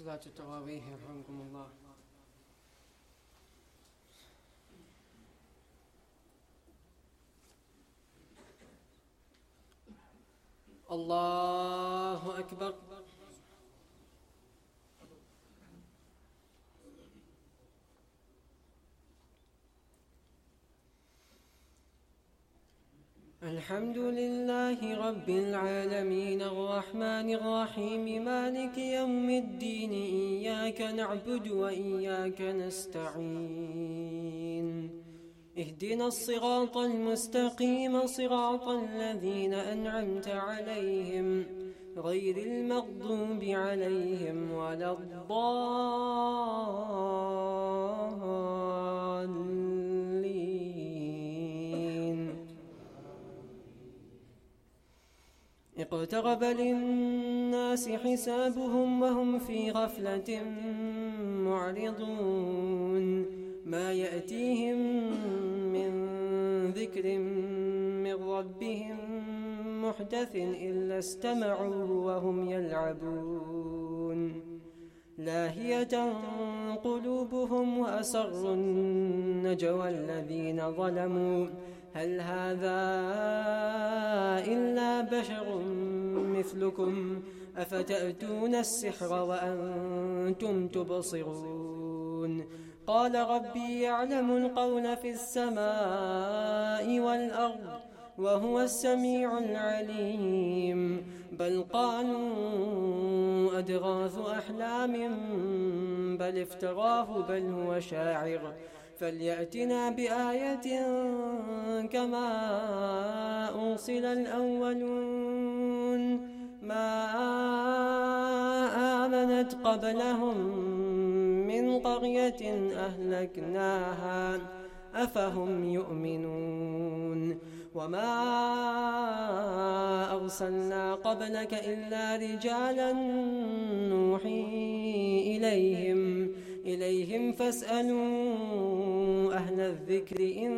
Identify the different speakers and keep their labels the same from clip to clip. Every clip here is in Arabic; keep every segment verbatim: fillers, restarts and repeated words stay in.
Speaker 1: صلاة التراويح يرحمكم الله. الله أكبر. الحمد لله رب العالمين الرحمن الرحيم مالك يوم الدين إياك نعبد وإياك نستعين اهدنا الصراط المستقيم صراط الذين أنعمت عليهم غير المغضوب عليهم ولا الضالين. اقترب للناس حسابهم وهم في غفلة معرضون ما يأتيهم من ذكر من ربهم محدث إلا استمعوه وهم يلعبون لاهية قلوبهم وأسروا النجوى الذين ظلموا هل هذا إلا بشر مثلكم أفتأتون السحر وأنتم تبصرون قال ربي يعلم القول في السماء والأرض وهو السميع العليم بل قالوا أضغاث أحلام بل افتراه بل هو شاعر فليأتنا بآية كما أرسل الأولون ما آمنت قبلهم من قرية أهلكناها أفهم يؤمنون وما أرسلنا قبلك إلا رجالا نوحي إليهم إليهم فاسألوا أهل الذكر إن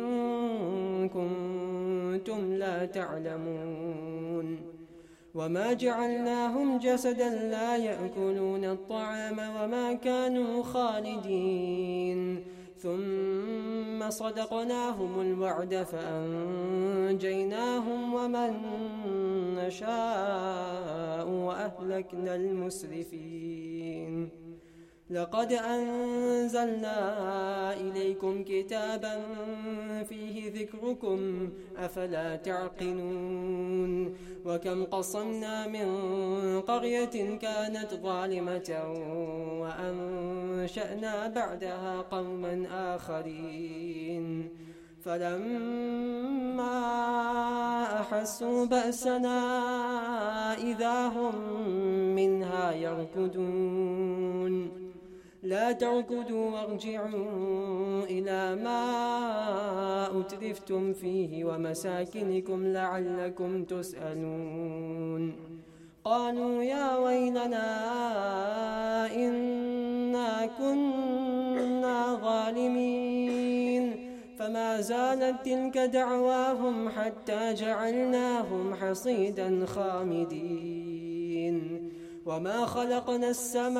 Speaker 1: كنتم لا تعلمون وما جعلناهم جسدا لا يأكلون الطعام وما كانوا خالدين ثم صدقناهم الوعد فأنجيناهم ومن نشاء وأهلكنا المسرفين لقد أنزلنا إليكم كتابا فيه ذكركم أفلا تعقلون وكم قصمنا من قرية كانت ظالمة وأنشأنا بعدها قوما آخرين فلما أحسوا بأسنا إذا هم منها يركضون لا تركضوا وارجعوا إلى ما أترفتم فيه ومساكنكم لعلكم تسألون قالوا يا ويلنا إنا كنا ظالمين فما زالت تلك دعواهم حتى جعلناهم حصيدا خامدين وما خلقنا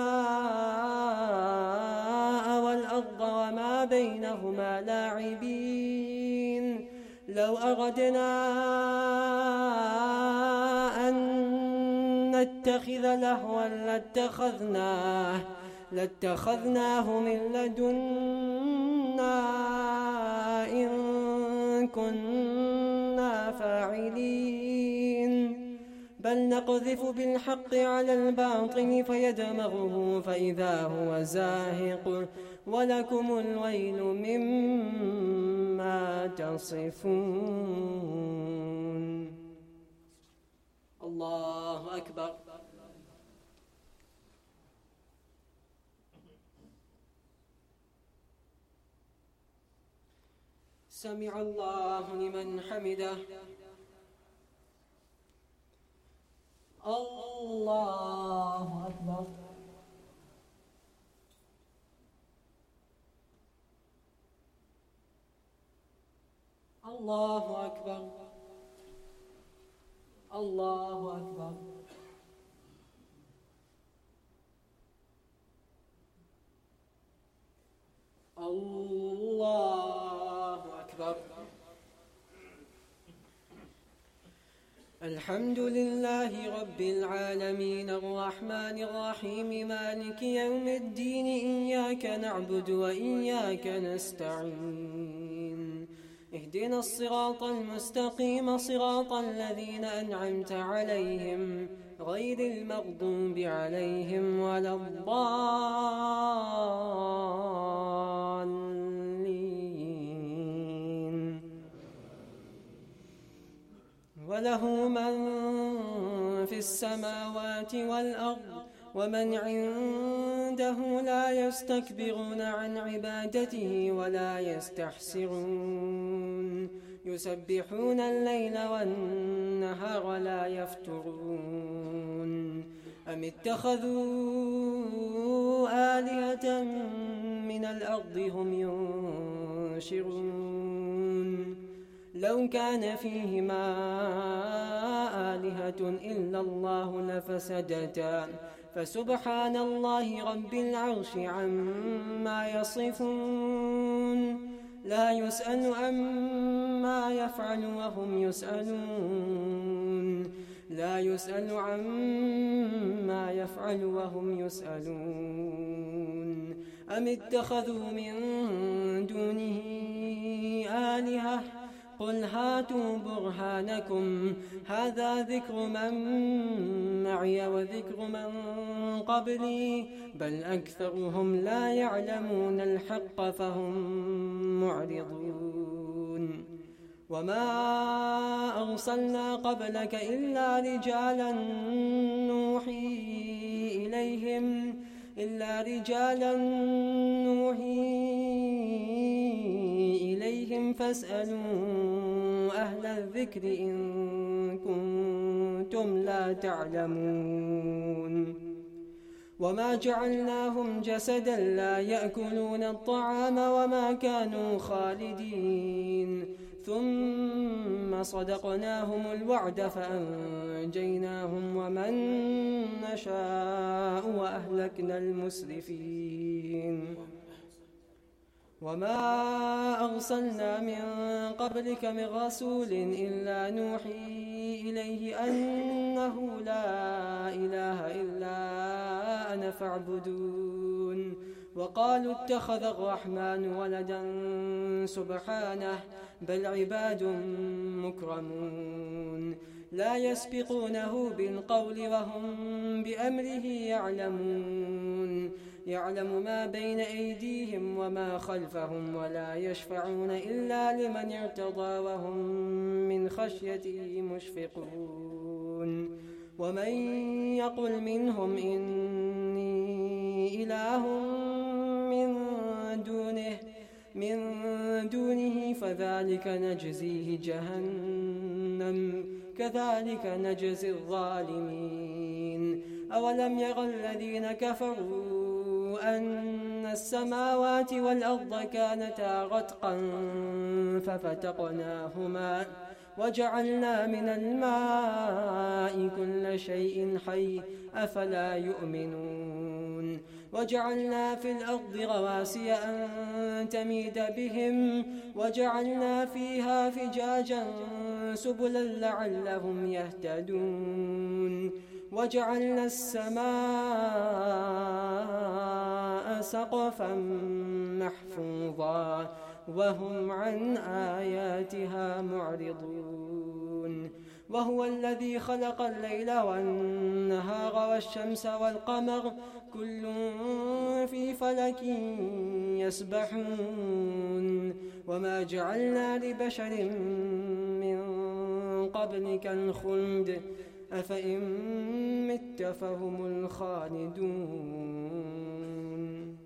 Speaker 1: السماء والأرض وما بينهما لاعبين لو أردنا أن نتخذ لهوا لاتخذناه لاتخذناه من لدنا إن كنا فاعلين بل نقذف بالحق على الباطل فيدمغه فإذا هو زاهق ولكم الويل مما تصفون. الله أكبر. سمع الله لمن حمده. الله أكبر. الله أكبر. الله أكبر. الحمد لله رب العالمين الرحمن الرحيم مالك يوم الدين إياك نعبد وإياك نستعين اهدنا الصراط المستقيم صراط الذين أنعمت عليهم غير المغضوب عليهم ولا الضالين وله من في السماوات والأرض ومن عنده لا يستكبرون عن عبادته ولا يستحسرون يسبحون الليل والنهار لا يفترون أم اتخذوا آلهة من الأرض هم ينشرون لو كان فيهما آلهة إلا الله لفسدتا فسبحان الله رب العرش عما يصفون لا يسأل عما يفعل وهم يسألون لا يسأل عما يفعل وهم يسألون أم اتخذوا من دونه آلهة قل هاتوا برهانكم هذا ذكر من معي وذكر من قبلي بل أكثرهم لا يعلمون الحق فهم معرضون وما أرسلنا قبلك إلا رجالا نوحي إليهم إلا رجالا نوحي إليهم فاسألوا أهل الذكر إن كنتم لا تعلمون وما جعلناهم جسدا لا يأكلون الطعام وما كانوا خالدين ثم صدقناهم الوعد فأنجيناهم ومن نشاء وأهلكنا المسرفين وما أرسلنا من قبلك من رسول إلا نوحي إليه أنه لا إله إلا أنا فاعبدون وقالوا اتخذ الرحمن ولدا سبحانه بل عباد مكرمون لا يسبقونه بالقول وهم بأمره يعلمون يعلم ما بين أيديهم وما خلفهم ولا يشفعون إلا لمن ارتضى وهم من خشيته مشفقون ومن يقل منهم إني إله من دونه من دونه فذلك نجزيه جهنم كذلك نجزي الظالمين أولم ير الذين كفروا أن السماوات والأرض كانتا رتقا ففتقناهما وجعلنا من الماء كل شيء حي أفلا يؤمنون وجعلنا في الأرض رواسي أن تميد بهم وجعلنا فيها فجاجا سبلا لعلهم يهتدون وجعلنا السماء سقفا محفوظا وهم عن آياتها معرضون وهو الذي خلق الليل والنهار والشمس والقمر كل في فلك يسبحون وما جعلنا لبشر من قبلك الخلد أفإن مت فهم الخالدون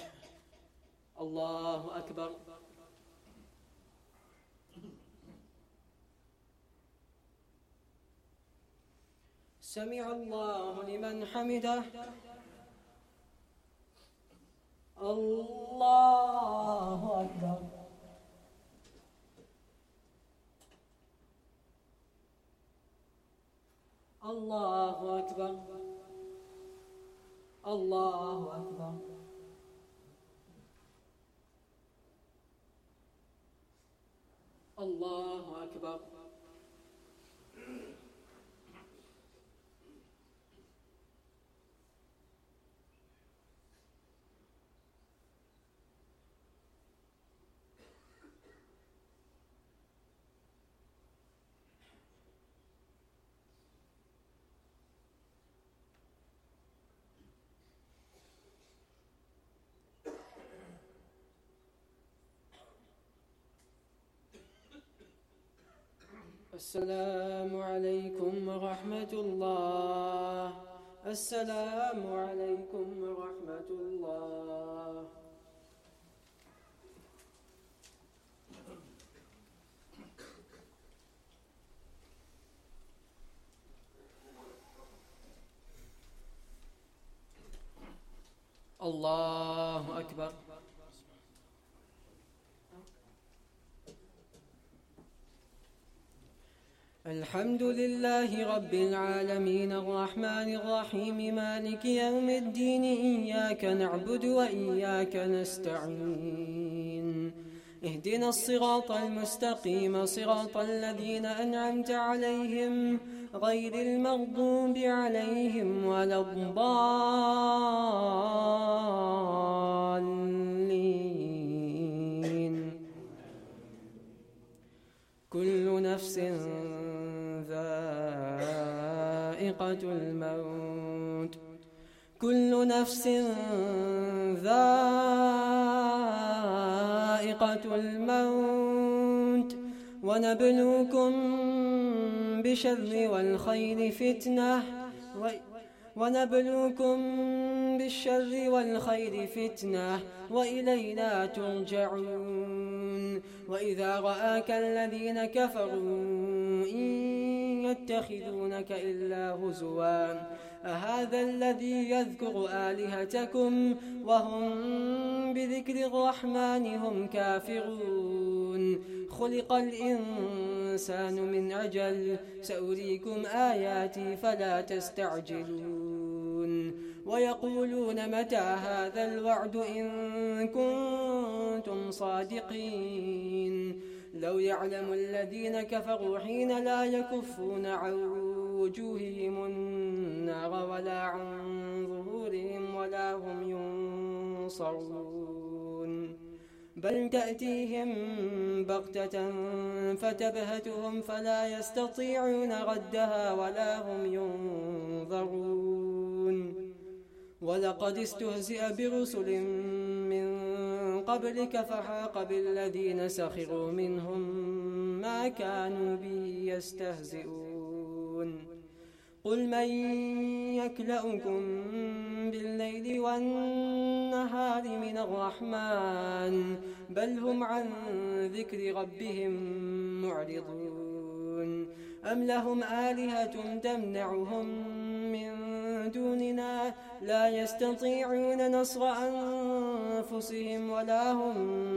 Speaker 1: الله أكبر. سمع الله لمن حمده. الله أكبر. الله أكبر. الله أكبر. الله أكبر. السلام عليكم ورحمة الله. السلام عليكم ورحمة الله. الله أكبر. الحمد لله رب العالمين الرحمن الرحيم مالك يوم الدين إياك نعبد وإياك نستعين اهدنا الصراط المستقيم صراط الذين أنعمت عليهم غير المغضوب عليهم ولا الضالين. كل نفس ذائقة الموت كل نفس ذائقة الموت ونبلوكم بالشر والخير فتنة ونبلوكم بالشر والخير فتنة وإلينا ترجعون. وإذا رآك الذين كفروا إن يتخذونك إلا هزوا أهذا الذي يذكر آلهتكم وهم بذكر الرحمن هم كافرون. خلق الإنسان من أجل سأريكم آياتي فلا تستعجلون. ويقولون متى هذا الوعد إن كنتم صادقين. لو يعلم الذين كفروا حين لا يكفون عن وجوههم النار ولا عن ظهورهم ولا هم ينصرون. بل تأتيهم بغتة فتبهتهم فلا يستطيعون ردها ولا هم ينظرون. ولقد استهزئ برسل من قبلك فحاق بالذين سخروا منهم ما كانوا به يستهزئون. قل من يكلؤكم بالليل والنهار من الرحمن بل هم عن ذكر ربهم معرضون. أم لهم آلهة تمنعهم من دوننا لا يستطيعون نصر أنفسهم ولا هم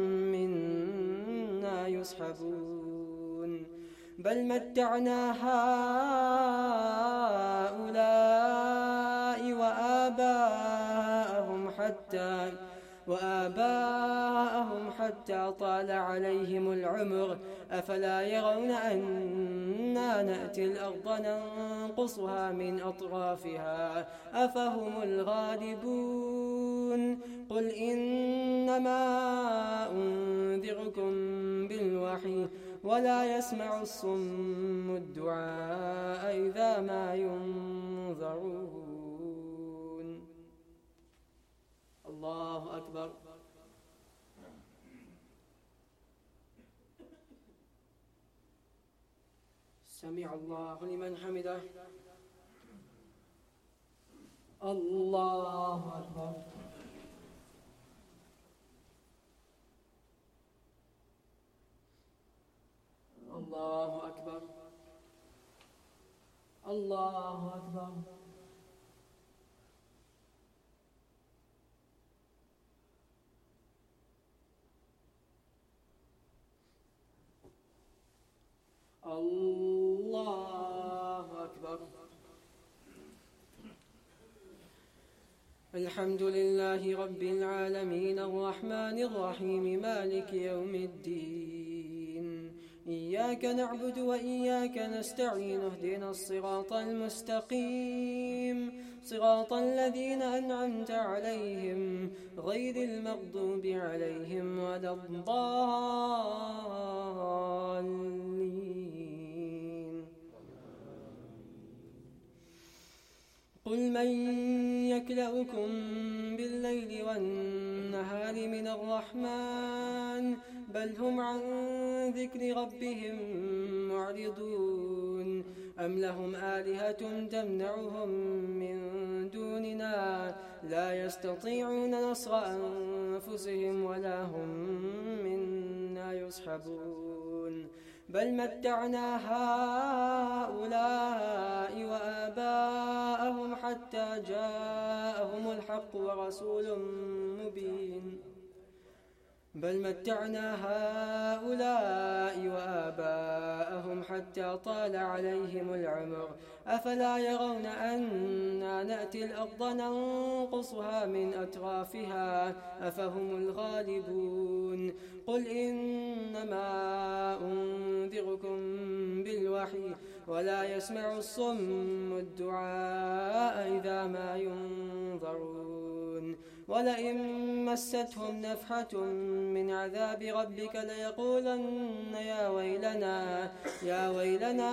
Speaker 1: منا يصحبون. بل متعنا هؤلاء وآباءهم حتى وآباءهم حتى طال عليهم العمر أفلا يرون أنا نأتي الأرض ننقصها من أطرافها أفهم الغالبون. قل إنما أنذركم بالوحي ولا يسمع الصم الدعاء إذا ما ينذرون. الله أكبر. سمع الله لمن حمده. الله أكبر. الله أكبر. الله أكبر. الله أكبر. الحمد لله رب العالمين الرحمن الرحيم مالك يوم الدين إياك نعبد وإياك نستعين اهدنا الصراط المستقيم صراط الذين أنعمت عليهم غير المغضوب عليهم ولا الضالين. قل من يكلؤكم بالليل والنهار من الرحمن بل هم عن ذكر ربهم معرضون أم لهم آلهة تمنعهم من دوننا لا يستطيعون نصر أنفسهم ولا هم منا يصحبون بل متعنا هؤلاء وآباءهم حتى جاءهم الحق ورسول مبين بل متعنا هؤلاء وآباءهم حتى طال عليهم العمر أفلا يرون أنا نأتي الأرض ننقصها من أطرافها أفهم الغالبون قل إنما أنذركم بالوحي ولا يسمع الصم الدعاء إذا ما ينظرون ولئن مستهم نفحة من عذاب ربك ليقولن يا ويلنا يا ويلنا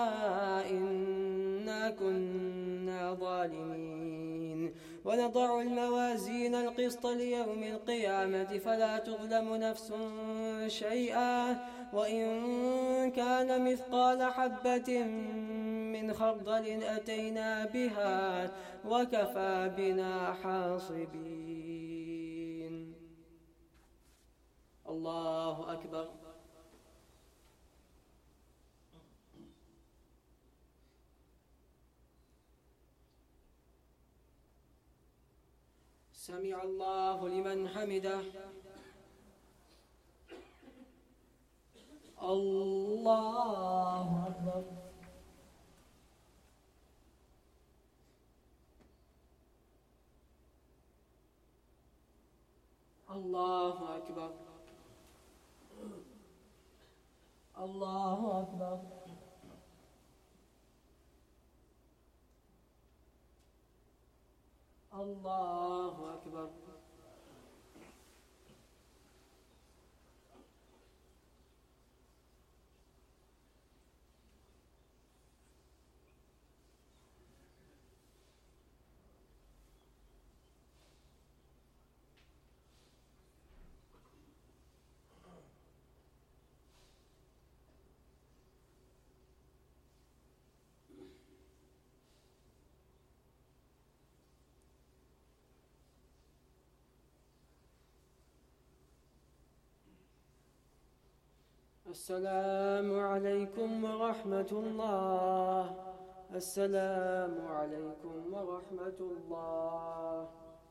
Speaker 1: إنا كنا ظالمين ونضع الموازين القسط ليوم القيامة فلا تظلم نفس شيئا وإن كان مثقال حبة من خردل أتينا بها وكفى بنا حاصبين. الله أكبر. سمع الله لمن حمده. الله أكبر. الله أكبر. الله أكبر. الله أكبر. السلام عليكم ورحمة الله. السلام عليكم ورحمة الله.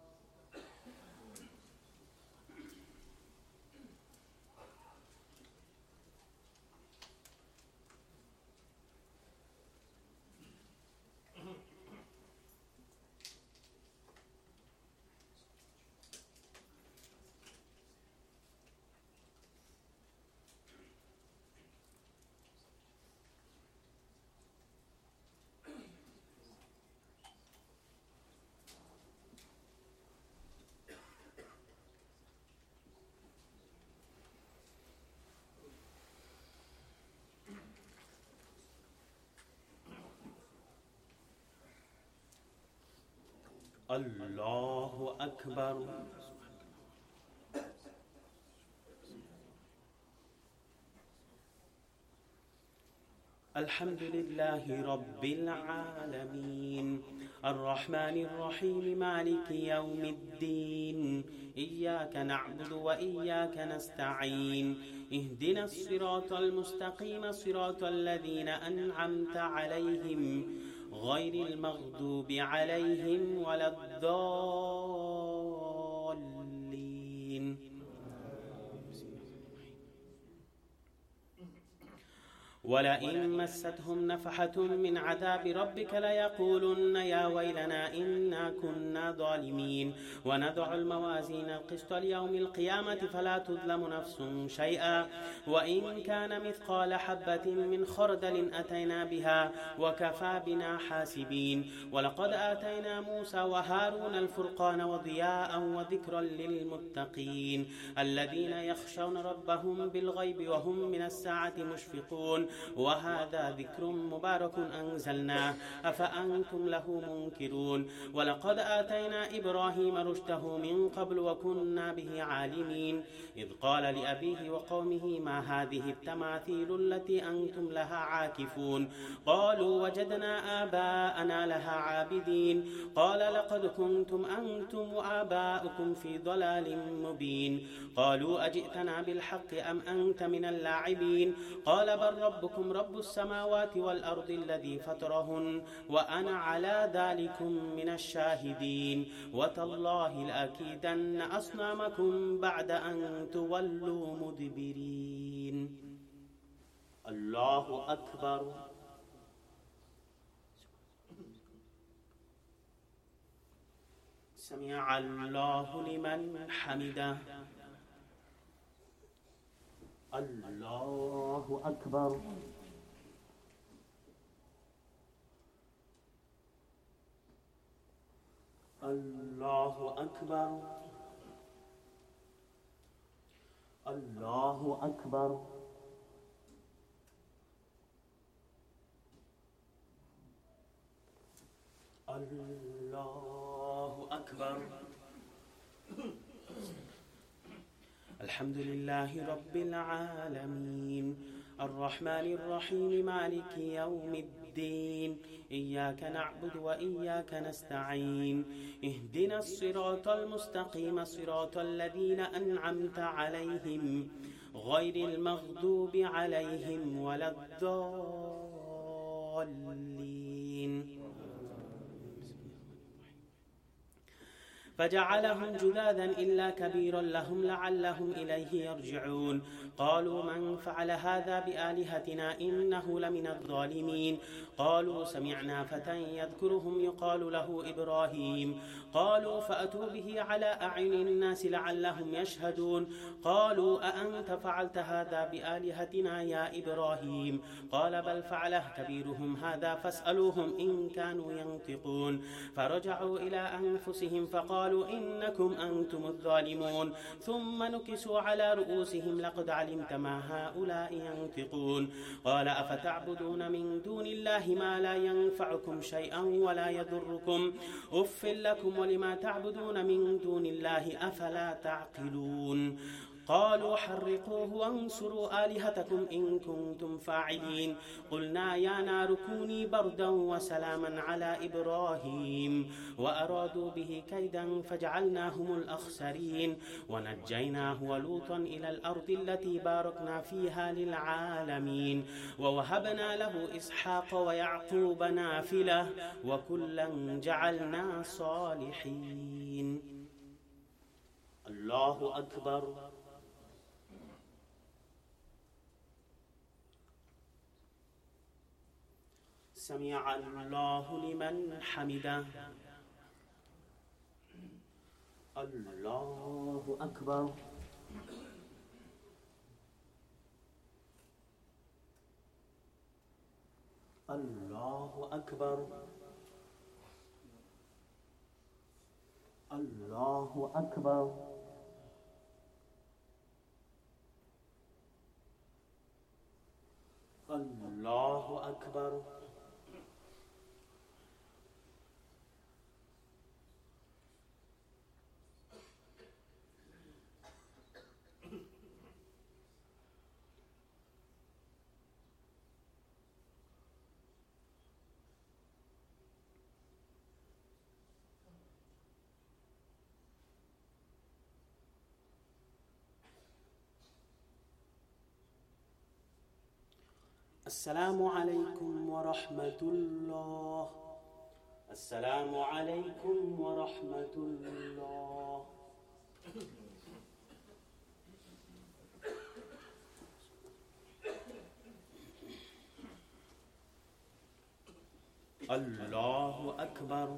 Speaker 2: الله أكبر. الحمد لله رب العالمين الرحمن الرحيم مالك يوم الدين إياك نعبد وإياك نستعين اهدنا الصراط المستقيم صراط الذين أنعمت عليهم غير المغضوب عليهم ولا الضالين. ولئن مستهم نفحة من عذاب ربك ليقولن يا ويلنا إنا كنا ظالمين ونضع الموازين القسط ليوم القيامة فلا تظلم نفس شيئا وإن كان مثقال حبة من خردل أتينا بها وكفى بنا حاسبين. ولقد آتينا موسى وهارون الفرقان وضياء وذكرا للمتقين الذين يخشون ربهم بالغيب وهم من الساعة مشفقون وهذا ذكر مبارك أنزلناه أفأنتم له منكرون ولقد آتينا إبراهيم رشده من قبل وكنا به عالمين إذ قال لأبيه وقومه ما هذه التماثيل التي أنتم لها عاكفون قالوا وجدنا آباءنا لها عابدين قال لقد كنتم أنتم وآباؤكم في ضلال مبين قالوا أجئتنا بالحق أم أنت من اللاعبين قال بل ربكم رب السماوات والأرض الذي فطرهن وأنا على ذلكم من الشاهدين وتالله لأكيدن أصنامكم بعد أن تولوا مدبرين. الله أكبر. سمع الله لمن حمده. الله أكبر. الله أكبر. الله أكبر. الله أكبر. الحمد لله رب العالمين الرحمن الرحيم مالك يوم الدين إياك نعبد وإياك نستعين اهدنا الصراط المستقيم صراط الذين أنعمت عليهم غير المغضوب عليهم ولا الضالين فجعلهم جذاذا إلا كبيرا لهم لعلهم إليه يرجعون قالوا من فعل هذا بآلهتنا إنه لمن الظالمين قالوا سمعنا فتى يذكرهم يقال له إبراهيم قالوا فأتوا به على أعين الناس لعلهم يشهدون قالوا أأنت فعلت هذا بآلهتنا يا إبراهيم قال بل فعله كبيرهم هذا فاسألوهم إن كانوا ينطقون فرجعوا إلى أنفسهم فقالوا إنكم أنتم الظالمون ثم نكسوا على رؤوسهم لقد علمت ما هؤلاء ينطقون قال أفتعبدون من دون الله ما لا ينفعكم شيئا ولا يضركم أف لكم ولما تعبدون من دون الله أفلا تعقلون قالوا حرقوه وانصروا آلهتكم إن كنتم فاعلين قلنا يا نار كوني بردا وسلاما على إبراهيم وأرادوا به كيدا فجعلناهم الأخسرين ونجيناه ولوطا إلى الأرض التي باركنا فيها للعالمين ووهبنا له إسحاق ويعقوب نافلة وكلا جعلنا صالحين. الله أكبر. سمع الله لمن حمده. الله أكبر. الله أكبر. الله أكبر. الله أكبر. السلام عليكم ورحمة الله. السلام عليكم ورحمة الله. الله أكبر.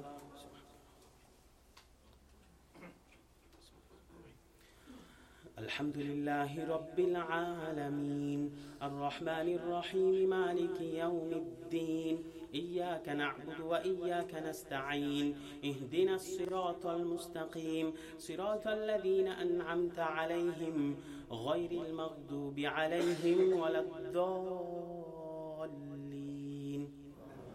Speaker 2: الحمد لله رب العالمين الرحمن الرحيم مالك يوم الدين إياك نعبد وإياك نستعين اهدنا الصراط المستقيم صراط الذين أنعمت عليهم غير المغضوب عليهم ولا الضالين الضالين.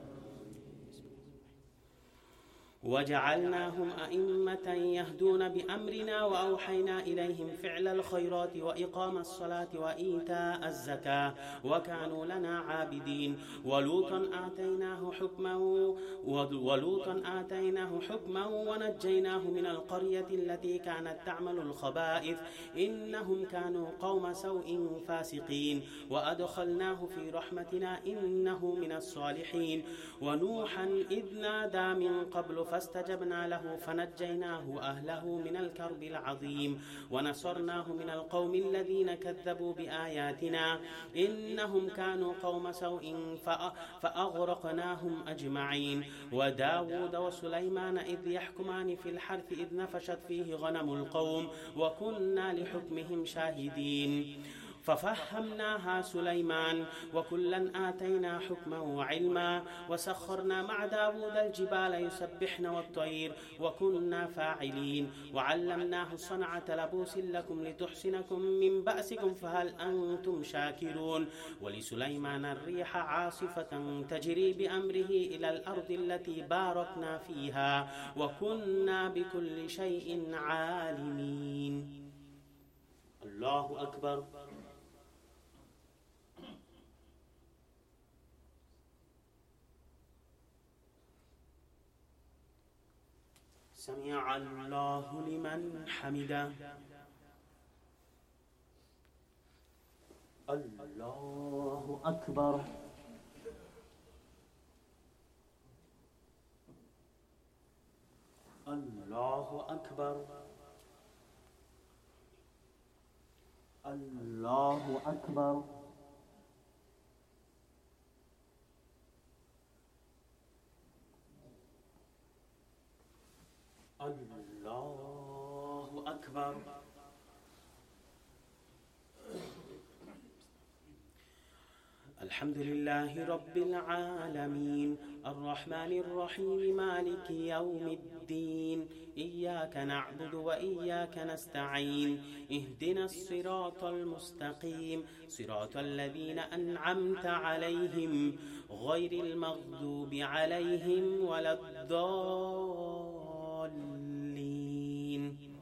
Speaker 2: وجعلناهم أئمة يهدون بأمرنا وأوحينا إليهم فعل الخيرات وإقام الصلاة وإيتاء الزكاة وكانوا لنا عابدين. ولوطا آتيناه حكما ولوطا آتيناه حكما ونجيناه من القرية التي كانت تعمل الخبائث إنهم كانوا قوم سوء فاسقين. وأدخلناه في رحمتنا إنه من الصالحين. ونوحا إذ نادى من قبل فاستجبنا له فنجيناه وأهله من الكرب العظيم ونصرناه من القوم الذين كذبوا بآياتنا إنهم كانوا قوم سوء فأغرقناهم أجمعين. وداود وسليمان إذ يحكمان في الحرث إذ نفشت فيه غنم القوم وكنا لحكمهم شاهدين. ففهمناها سليمان وكلا آتينا حكما وعلما وسخرنا مع داود الجبال يسبحن والطير وكنا فاعلين. وعلمناه صنعة لبوس لكم لتحسنكم من بأسكم فهل أنتم شاكرون. ولسليمان الريح عاصفة تجري بأمره إلى الأرض التي باركنا فيها وكنا بكل شيء عالمين. الله أكبر. سمع الله لمن حمده. الله أكبر. الله أكبر. الله أكبر. الله أكبر. الحمد لله رب العالمين الرحمن الرحيم مالك يوم الدين إياك نعبد وإياك نستعين اهدنا الصراط المستقيم صراط الذين أنعمت عليهم غير المغضوب عليهم ولا الضالين.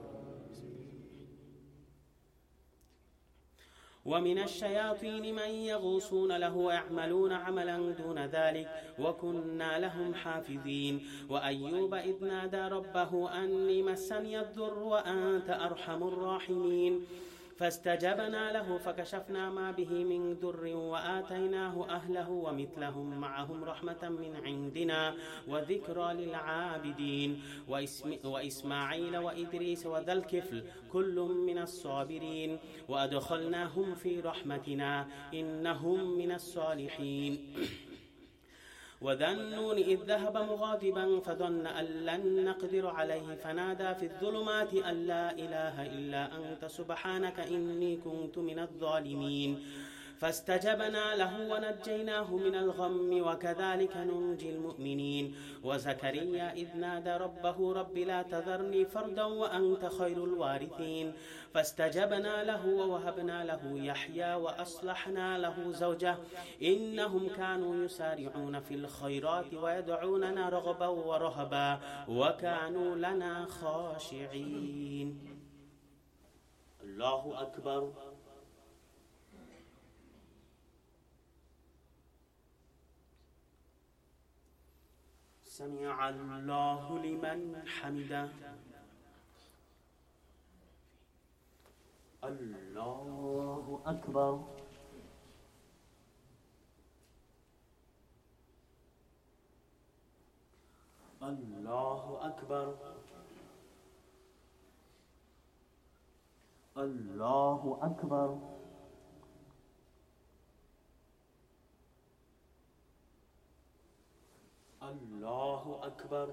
Speaker 2: ومن الشياطين من يغوصون له ويعملون عملا دون ذلك وكنا لهم حافظين. وأيوب إذ نادى ربه أني مسني الضر وأنت أرحم الراحمين فاستجبنا له فكشفنا ما به من ضر وآتيناه أهله ومثلهم معهم رحمة من عندنا وذكرى للعابدين. وإسم وإسماعيل وإدريس وذا الكفل كل من الصابرين وأدخلناهم في رحمتنا إنهم من الصالحين. وذا النون إذ ذهب مغاضبا فظن أن لن نقدر عليه فنادى في الظلمات أن لا إله إلا أنت سبحانك إني كنت من الظالمين فاستجبنا له ونجيناه من الغم وكذلك ننجي المؤمنين. وزكريا إذ نادى ربه رب لا تذرني فردا وأنت خير الوارثين فاستجبنا له ووهبنا له يحيى وأصلحنا له زوجه إنهم كانوا يسارعون في الخيرات ويدعوننا رغبا ورهبا وكانوا لنا خاشعين. الله أكبر. سمع الله لمن حمده. الله أكبر. الله أكبر. الله أكبر. الله أكبر.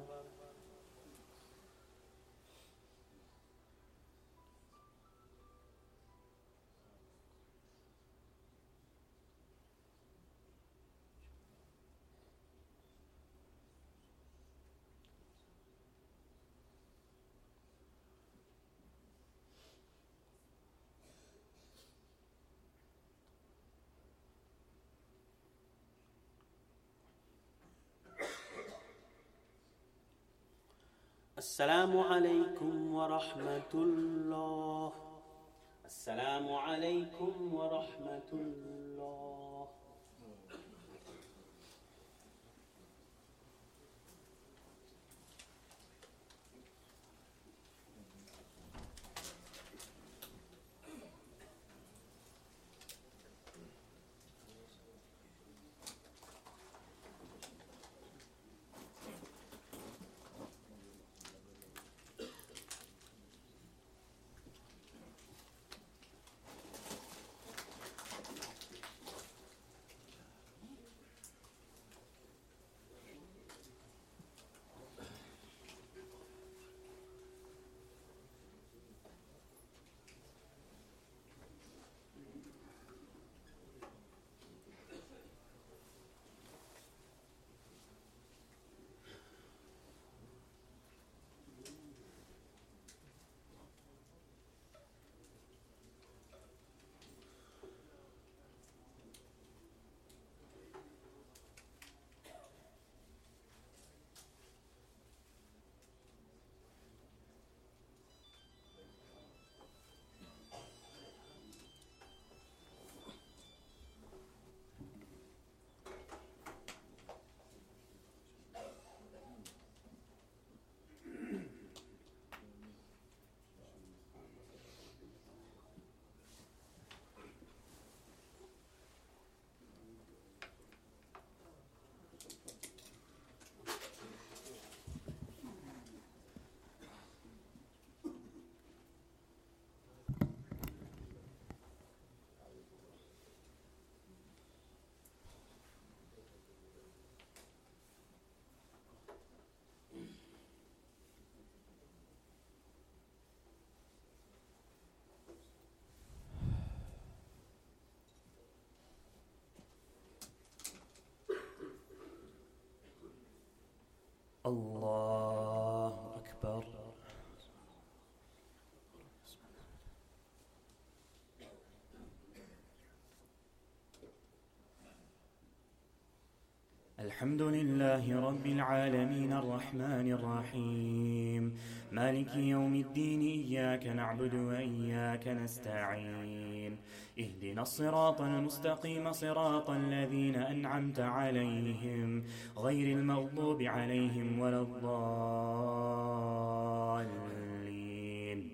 Speaker 2: السلام عليكم ورحمة الله. السلام عليكم ورحمة الله.
Speaker 3: الله أكبر. الحمد لله رب العالمين الرحمن الرحيم مالك يوم الدين، إياك نعبد وإياك نستعين، اهدنا الصراط المستقيم صراط الذين أنعمت عليهم غير المغضوب عليهم ولا الضالين.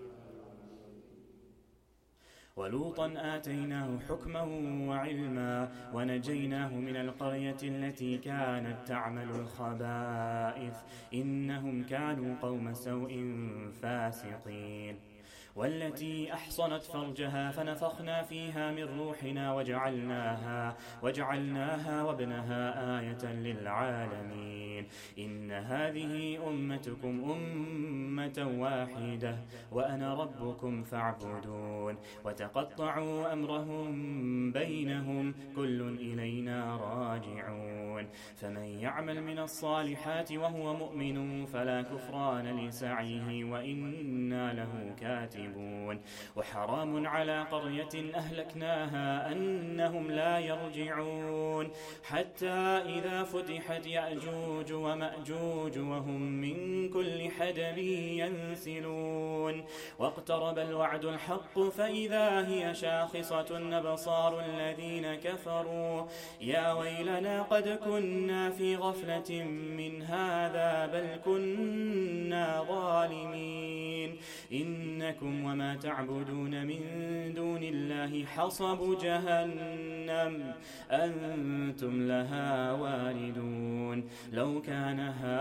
Speaker 3: ولوطا آتيناه حكما وعلما ونجيناه من القرية التي كانت تعمل الخبائث إنهم كانوا قوم سوء فاسقين. والتي أحصنت فرجها فنفخنا فيها من روحنا وجعلناها, وجعلناها وابنها آية للعالمين. إن هذه أمتكم أمة واحدة وأنا ربكم فاعبدون. وتقطعوا أمرهم بينهم كل إلينا راجعون. فمن يعمل من الصالحات وهو مؤمن فلا كفران لسعيه وإنا له كاتبون. وحرام على قرية أهلكناها أنهم لا يرجعون حتى إذا فتحت يأجوج ومأجوج وهم من كل حدب ينسلون. واقترب الوعد الحق فإذا هي شاخصة أبصار الذين كفروا يا ويلنا قد كنا في غفلة من هذا بل كنا ظالمين. إنكم وما تعبدون من دون الله حصب جهنم أنتم لها واردون. لو كان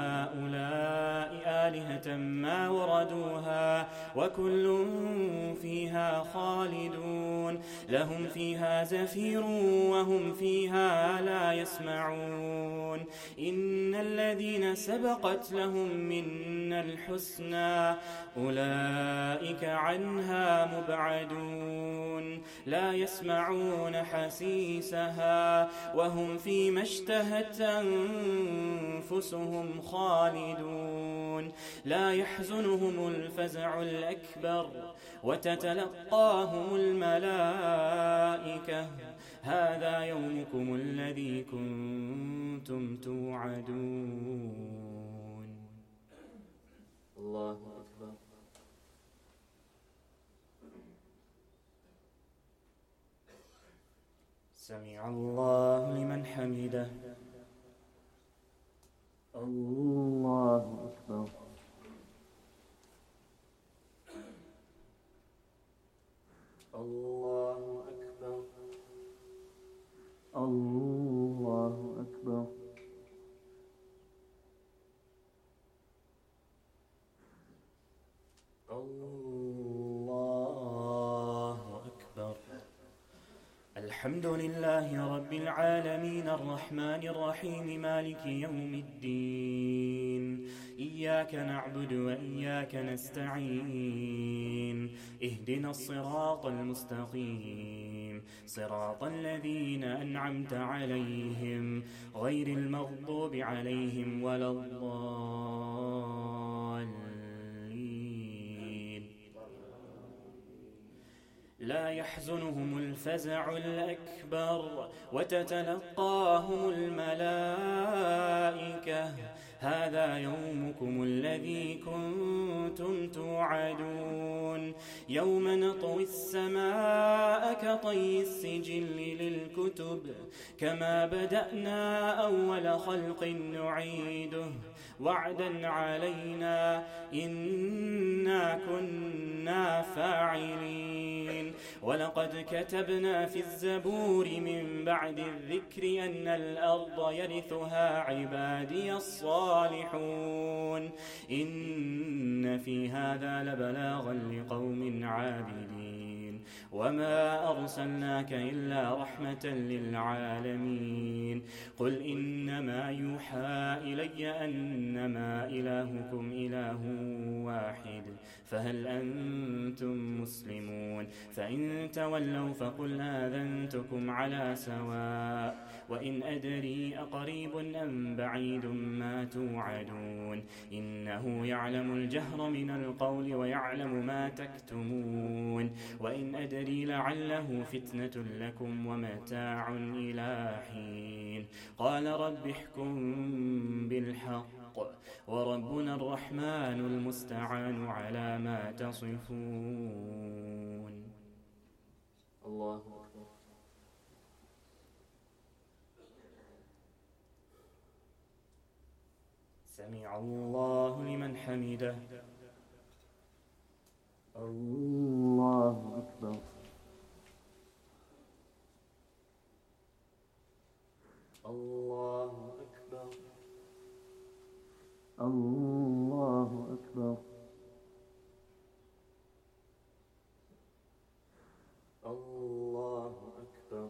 Speaker 3: هؤلاء آلهة ما وردوها وكل فيها خالدون. لهم فيها زفير وهم فيها لا يسمعون. إن الذين سبقت لهم منا الحسنى أولئك عنها مبعدون. لا يسمعون حسيسها وهم فيما اشتهت أنفسهم خالدون. لا يحزنهم الفزع الأكبر وتتلقاهم الملائكة هذا يومكم الذي كنتم توعدون. الله أكبر. سمع الله لمن حمده. الله أكبر. الله أكبر. الله أكبر. الله أكبر. الحمد لله رب العالمين الرحمن الرحيم مالك يوم الدين. إياك نعبد وإياك نستعين. اهدنا الصراط المستقيم صراط الذين أنعمت عليهم غير المغضوب عليهم ولا الضالين. لا يحزنهم الفزع الأكبر وتتلقاهم الملائكة هذا يومكم الذي كنتم توعدون. يوم نطوي السماء كطي السجل للكتب كما بدأنا أول خلق نعيده وعدا علينا إنا كنا فاعلين. ولقد كتبنا في الزبور من بعد الذكر أن الأرض يرثها عبادي الصالحون. إن في هذا لبلاغا لقوم عابدين. وما أرسلناك إلا رحمة للعالمين. قل إنما يوحى إلي أنما إلهكم إله واحد فهل أنتم مسلمون؟ فإن تولوا فقل آذنتكم على سواء وإن أدري أقريب أم بعيد ما توعدون. إنه يعلم الجهر من القول ويعلم ما تكتمون. وإن أدري لعله فتنة لكم ومتاع إلى حين. قال رب احكم بالحق وربنا الرحمن المستعان على ما تصفون. الله أكبر. سمع الله لمن حمده. الله أكبر. الله أكبر. الله أكبر. الله أكبر.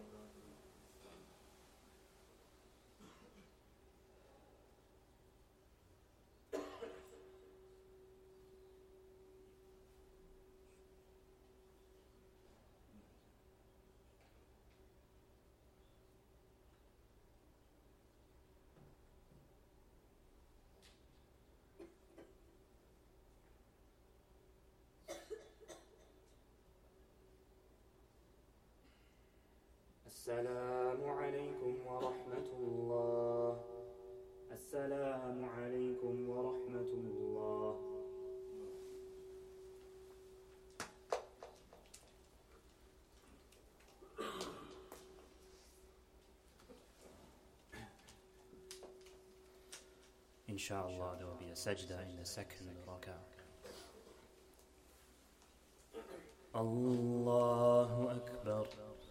Speaker 3: السلام عليكم ورحمة الله. السلام عليكم ورحمة الله. Inshallah, there will be a sajda in the second rak'ah. Allahu Akbar.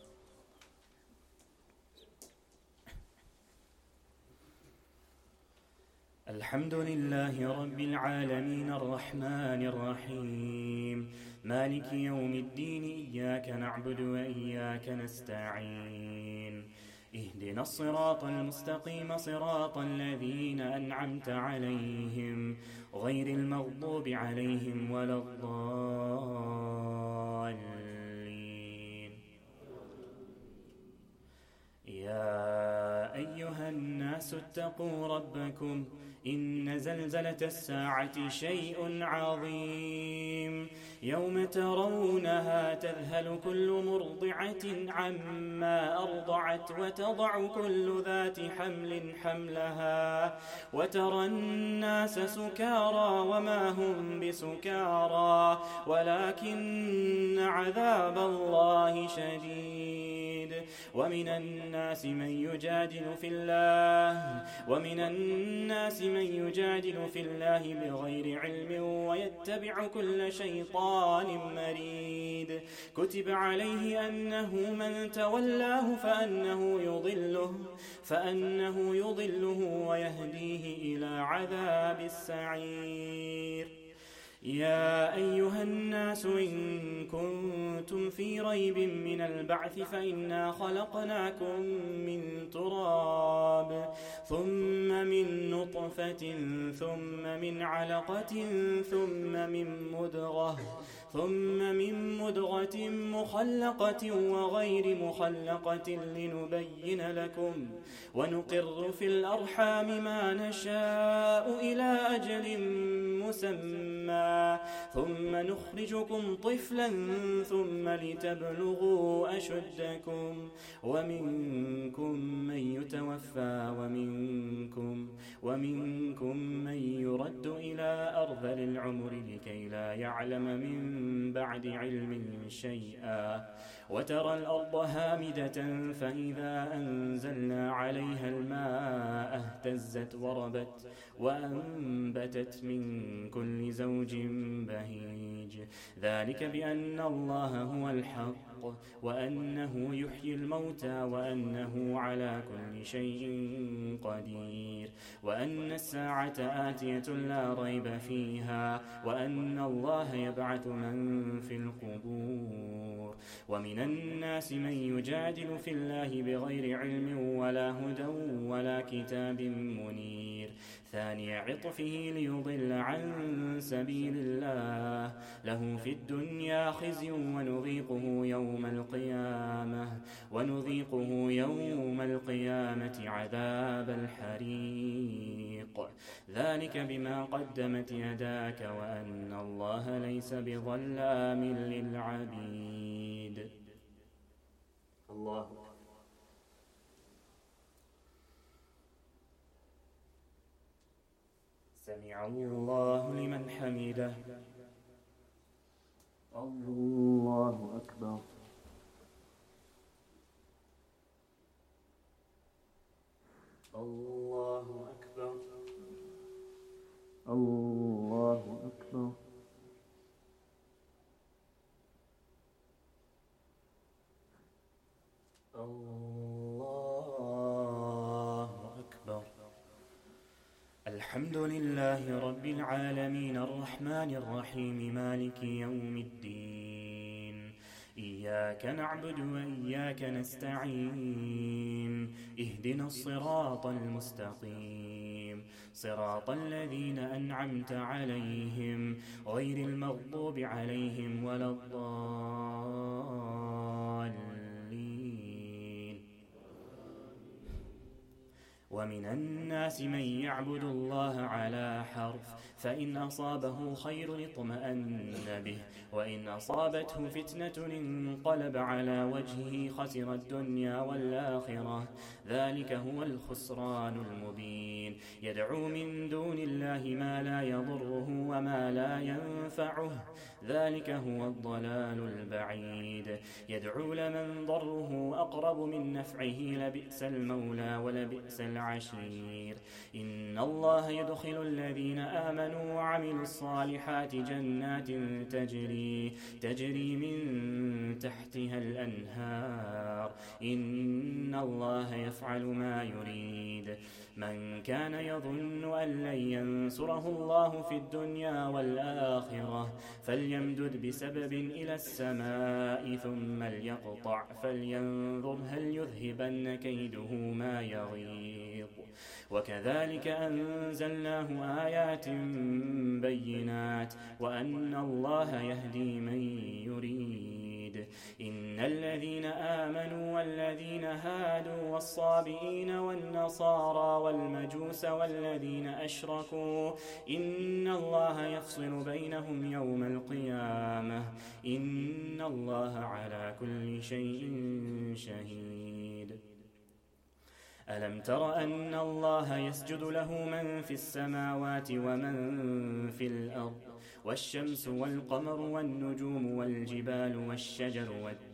Speaker 3: الحمد لله رب العالمين الرحمن الرحيم مالك يوم الدين. إياك نعبد وإياك نستعين. اهدنا الصراط المستقيم صراط الذين أنعمت عليهم غير المغضوب عليهم ولا الضالين. يا أيها الناس
Speaker 4: الناس اتقوا ربكم إن زلزلة الساعة شيء عظيم يوم ترونها تذهل كل مرضعة عما أرضعت وتضع كل ذات حمل حملها وترى الناس سكارى وما هم بسكارى ولكن عذاب الله شديد ومن الناس من يجادل في الله ومن الناس من يجادل في الله بغير علم ويتبع كل شيطان مريد كتب عليه أنه من تولاه فأنه يضله فأنه يضله ويهديه إلى عذاب السعير يا أيها الناس إن كنتم في ريب من البعث فإنا خلقناكم من تراب ثم من نطفة ثم من علقة ثم من مدغة ثم من مدغة مخلقة وغير مخلقة لنبين لكم ونقر في الأرحام ما نشاء إلى أجل مسمى ثم نخرجكم طفلا ثم لتبلغوا أشدكم ومنكم من يتوفى ومنكم, ومنكم من يرد إلى أرذل العمر لكي لا يعلم من بعد علم شيئا وترى الأرض هامدة فإذا أنزلنا عليها الماء اهتزت وربت وأنبتت من كل زوج بهيج ذلك بأن الله هو الحق وأنه يحيي الموتى وأنه على كل شيء قدير وأن الساعة آتية لا ريب فيها وأن الله يبعث من في القبور ومن الناس من يجادل في الله بغير علم ولا هدى ولا كتاب منير ثاني عطفه ليضل عن سبيل الله له في الدنيا خزي ونذيقه يوم القيامة ونذيقه يوم القيامة عذاب الحريق ذلك بما قدمت يداك وأن الله ليس بظلام للعبيد الله سمع الله لمن حمده الله أكبر الله أكبر الله أكبر الله أكبر الحمد لله رب العالمين الرحمن الرحيم مالك يوم الدين إياك نعبد وإياك نستعين اهدنا الصراط المستقيم صراط الذين أنعمت عليهم غير المغضوب عليهم ولا الضالين ومن الناس من يعبد الله على حرف فإن أصابه خير اطمأن به وإن أصابته فتنة انقلب على وجهه خسر الدنيا والآخرة ذلك هو الخسران المبين يدعو من دون الله ما لا يضره وما لا ينفعه ذلك هو الضلال البعيد يدعو لمن ضره أقرب من نفعه لبئس المولى ولبئس العشير إن الله يدخل الذين آمنوا وعملوا الصالحات جنات تجري تجري من تحتها الأنهار إن الله يفعل ما يريد من كان يظن أن لن ينصره الله في الدنيا والآخرة فليمدد بسبب إلى السماء ثم ليقطع فلينظر هل يذهبن كيده ما يغيظ وكذلك أنزلناه آيات بينات وأن الله يهدي من يريد إن إن الذين آمنوا والذين هادوا والصابئين والنصارى والمجوس والذين أشركوا إن الله يفصل بينهم يوم القيامة إن الله على كل شيء شهيد. ألم تر أن الله يسجد له من في السماوات ومن في الأرض والشمس والقمر والنجوم والجبال والشجر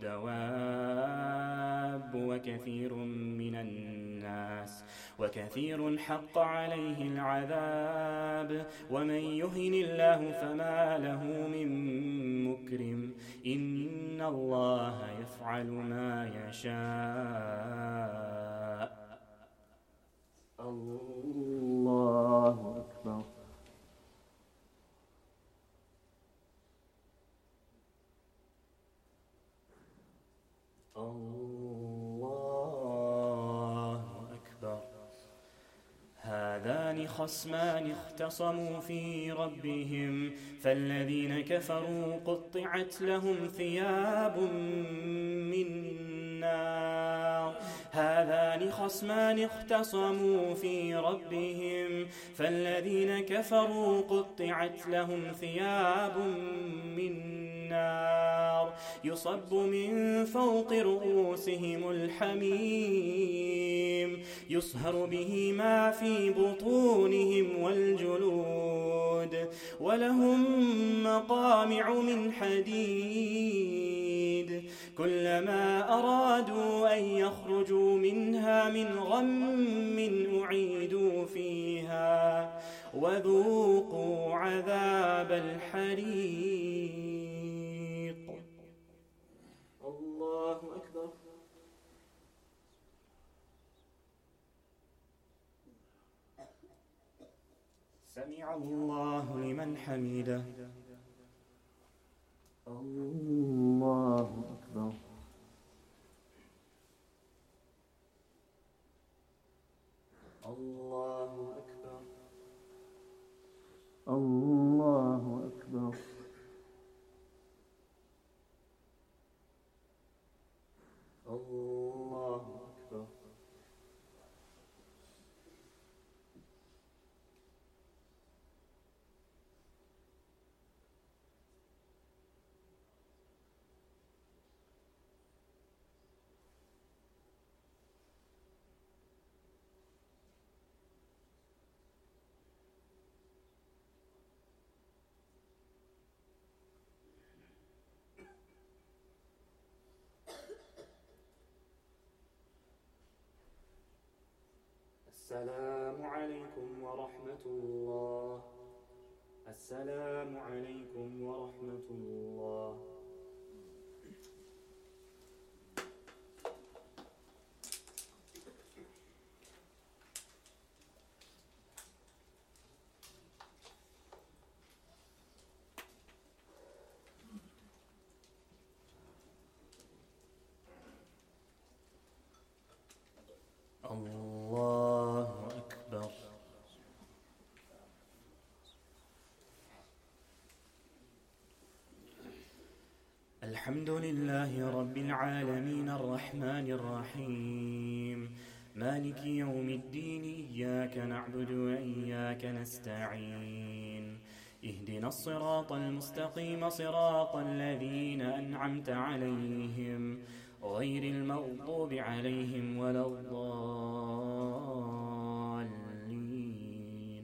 Speaker 4: والدواب وكثير من الناس وكثير حق عليه العذاب ومن يهن الله فما له من مكرم إن الله يفعل ما يشاء. الله أكبر. الله أكبر. هذان خصمان اختصموا في ربهم فالذين كفروا قطعت لهم ثياب من نار هذان خصمان اختصموا في ربهم فالذين كفروا قطعت لهم ثياب من نار يصب من فوق رؤوسهم الحميم يصهر به ما في بطونهم والجلود ولهم مقامع من حديد كلما أرادوا أن يخرجوا منها من غم أعيدوا فيها وذوقوا عذاب الحريق. الله أكبر. سمع الله لمن حمده. الله أكبر. الله أكبر. الله أكبر. الله أكبر. السلام عليكم ورحمة الله. السلام عليكم ورحمة الله. الله أكبر. الحمد لله رب العالمين الرحمن الرحيم مالك يوم الدين إياك نعبد وإياك نستعين اهدنا الصراط المستقيم صراط الذين أنعمت عليهم غير المغضوب عليهم ولا الضالين.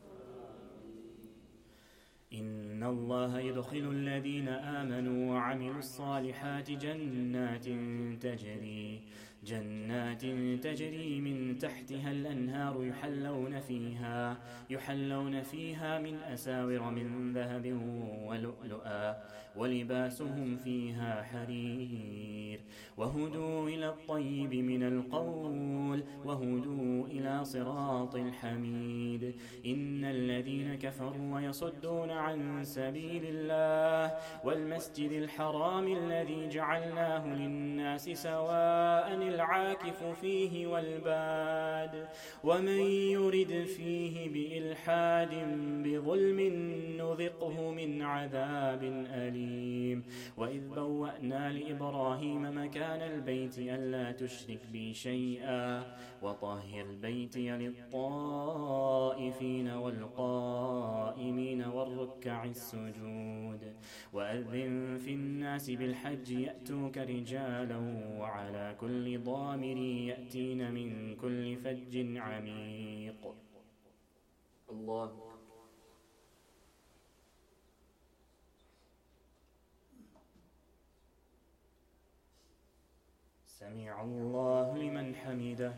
Speaker 4: إن الله يدخل الذين آمنوا وعملوا الصالحات جنات تجري جنات تجري من تحتها الأنهار يحلون فيها يحلون فيها من أساور من ذهب ولؤلؤا ولباسهم فيها حرير وهدوا إلى الطيب من القول وهدوا إلى صراط الحميد. إن الذين كفروا ويصدون عن سبيل الله والمسجد الحرام الذي جعلناه للناس سواء العاكف فيه والباد ومن يرد فيه بإلحاد بظلم نذقه من عذاب أليم. وإذ بوأنا لإبراهيم مكان البيت ألا تشرك بي شيئا وطهر بيتي للطائفين والقائمين والركع السجود. وأذن في الناس بالحج يأتوك رجالا وعلى كل ضامر يأتين من كل فج عميق.
Speaker 5: الله
Speaker 4: سمع الله لمن حمده.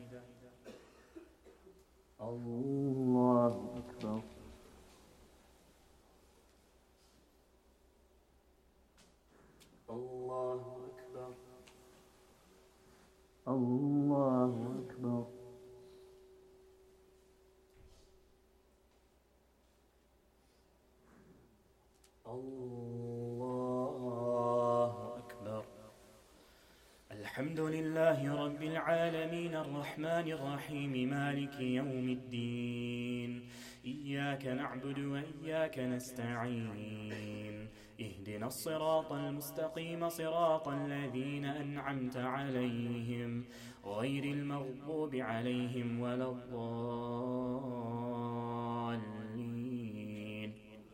Speaker 4: الله أكبر.
Speaker 5: الله أكبر.
Speaker 4: الله أكبر.
Speaker 5: الله أكبر.
Speaker 4: الحمد لله رب العالمين الرحمن الرحيم مالك يوم الدين. إياك نعبد وإياك نستعين. اهدنا الصراط المستقيم صراط الذين أنعمت عليهم غير المغضوب عليهم ولا الضالين.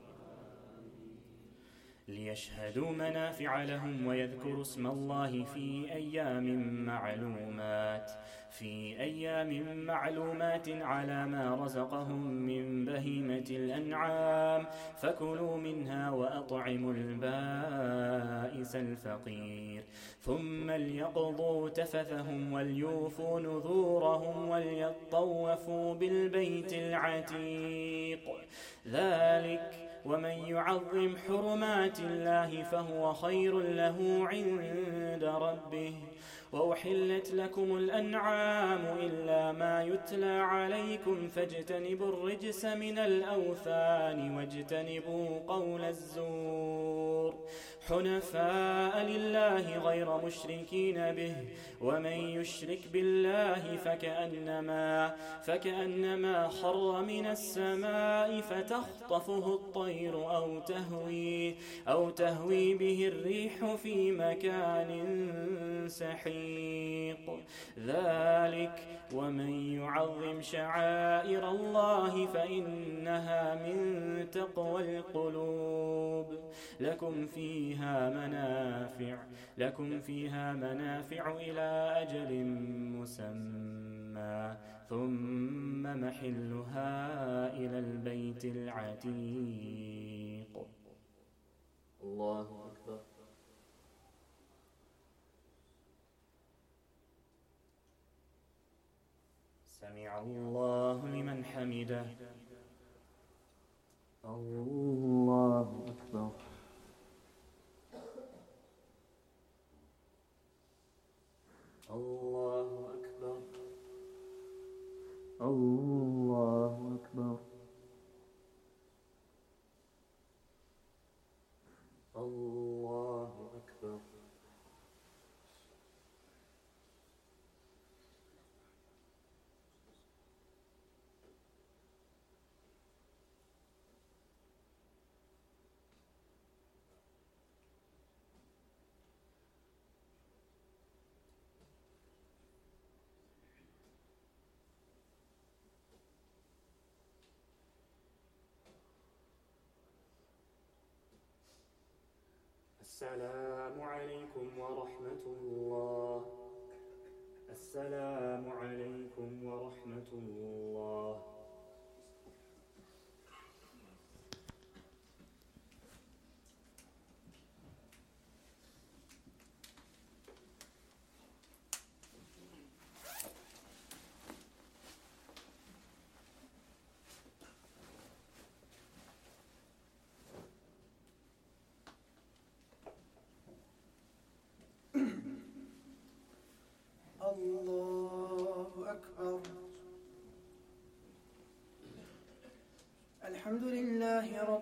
Speaker 4: ليشهدوا منافع لهم ويذكروا اسم الله في أيام معلومات في أيام معلومات على ما رزقهم من بهيمة الأنعام فكلوا منها وأطعموا البائس الفقير. ثم ليقضوا تفثهم وليوفوا نذورهم وليطوفوا بالبيت العتيق. ذلك ومن يعظم حرمات الله فهو خير له عند ربه. وأحلت لكم الأنعام إلا ما يتلى عليكم فاجتنبوا الرجس من الأوثان واجتنبوا قول الزور حنفاء لله غير مشركين به. ومن يشرك بالله فكأنما, فكأنما خر من السماء فتخطفه الطير أو تهوي, أو تهوي به الريح في مكان سحيق. ذلك ومن يعظم شعائر الله فإنها من تقوى القلوب. لكم فيها منافع لكم فيها منافع إلى أجل مسمى ثم محلها إلى البيت العتيق.
Speaker 5: الله أكبر.
Speaker 4: سمع الله لمن حمده. الله أكبر.
Speaker 5: الله أكبر.
Speaker 4: الله أكبر.
Speaker 5: الله أكبر.
Speaker 4: السلام عليكم ورحمة الله. السلام عليكم ورحمة الله.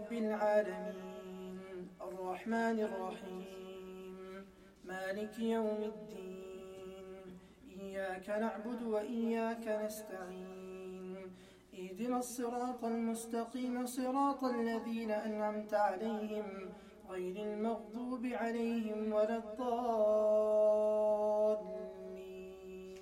Speaker 6: رب العالمين الرحمن الرحيم مالك يوم الدين إياك نعبد وإياك نستعين اهدنا الصراط المستقيم صراط الذين أنعمت عليهم غير المغضوب عليهم ولا الضالين.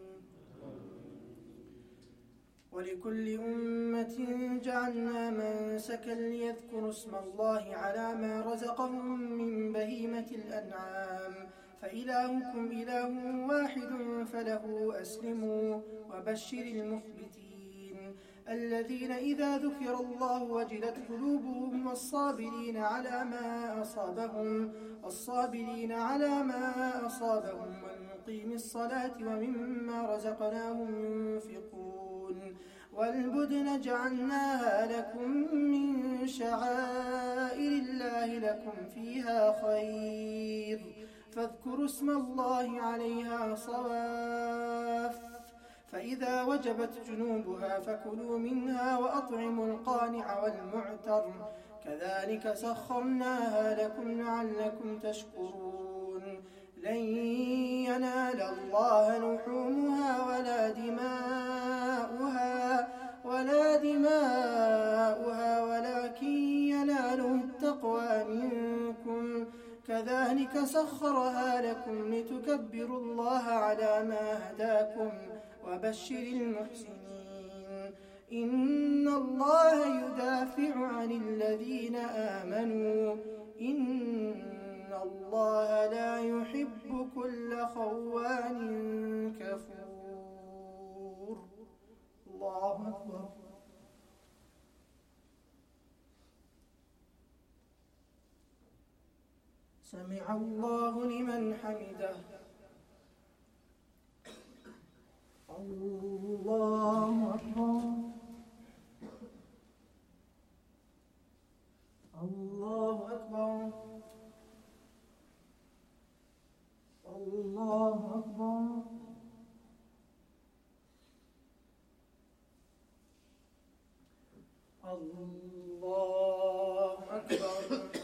Speaker 6: ولكل أمة جعلنا منسكا ليذكروا اسم الله على ما رزقهم من بهيمة الأنعام فإلهكم إله واحد فله أسلموا وبشر المخبتين الذين إذا ذكر الله وجلت قلوبهم والصابرين على ما أصابهم والصابرين على ما أصابهم والمقيم الصلاة ومما رزقناهم ينفقون والبدن جعلناها لكم من شعائر الله لكم فيها خير فاذكروا اسم الله عليها صواف فإذا وجبت جنوبها فكلوا منها وأطعموا القانع والمعتر كذلك سخرناها لكم لعلكم تشكرون لن ينال الله لحومها ولا دماؤها ولا دماؤها ولكن يناله التقوى منكم كذلك سخرها لكم لتكبروا الله على ما هداكم وبشر المحسنين إن الله يدافع عن الذين آمنوا إن الله لا يحب كل خوان كفور. الله أكبر. سمع الله لمن حمده. الله أكبر. الله أكبر. الله أكبر. الله أكبر.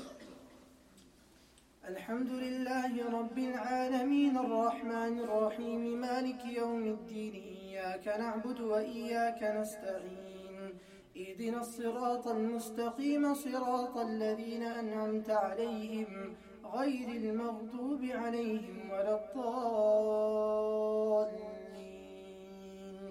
Speaker 6: الحمد لله رب العالمين الرحمن الرحيم مالك يوم الدين إياك نعبد وإياك نستعين اهدنا الصراط المستقيم صراط الذين أنعمت عليهم غير المغضوب عليهم ولا الضالين.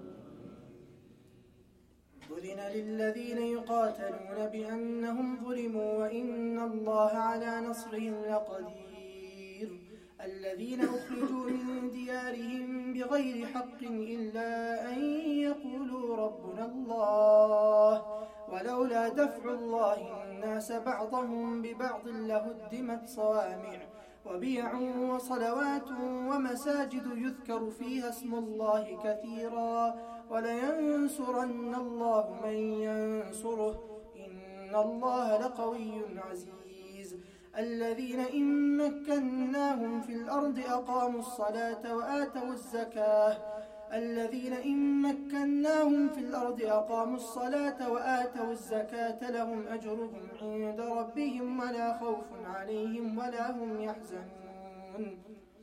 Speaker 6: أذن للذين يقاتلون بأنهم ظلموا وإن الله على نصرهم لقدير الذين أخرجوا من ديارهم بغير حق إلا أن يقولوا ربنا الله ولولا دفع الله الناس بعضهم ببعض لهدمت صوامع وبيع وصلوات ومساجد يذكر فيها اسم الله كثيرا ولينصرن الله من ينصره إن الله لقوي عزيز الذين إن مكناهم في الأرض أقاموا الصلاة وآتوا الزكاة الذين إن مكناهم في الأرض أقاموا الصلاة وآتوا الزكاة لهم أجرهم عند ربهم ولا خوف عليهم ولا هم يحزنون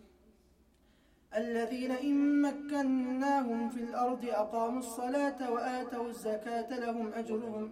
Speaker 6: الذين إن مكناهم في الأرض أقاموا الصلاة وآتوا الزكاة لهم أجرهم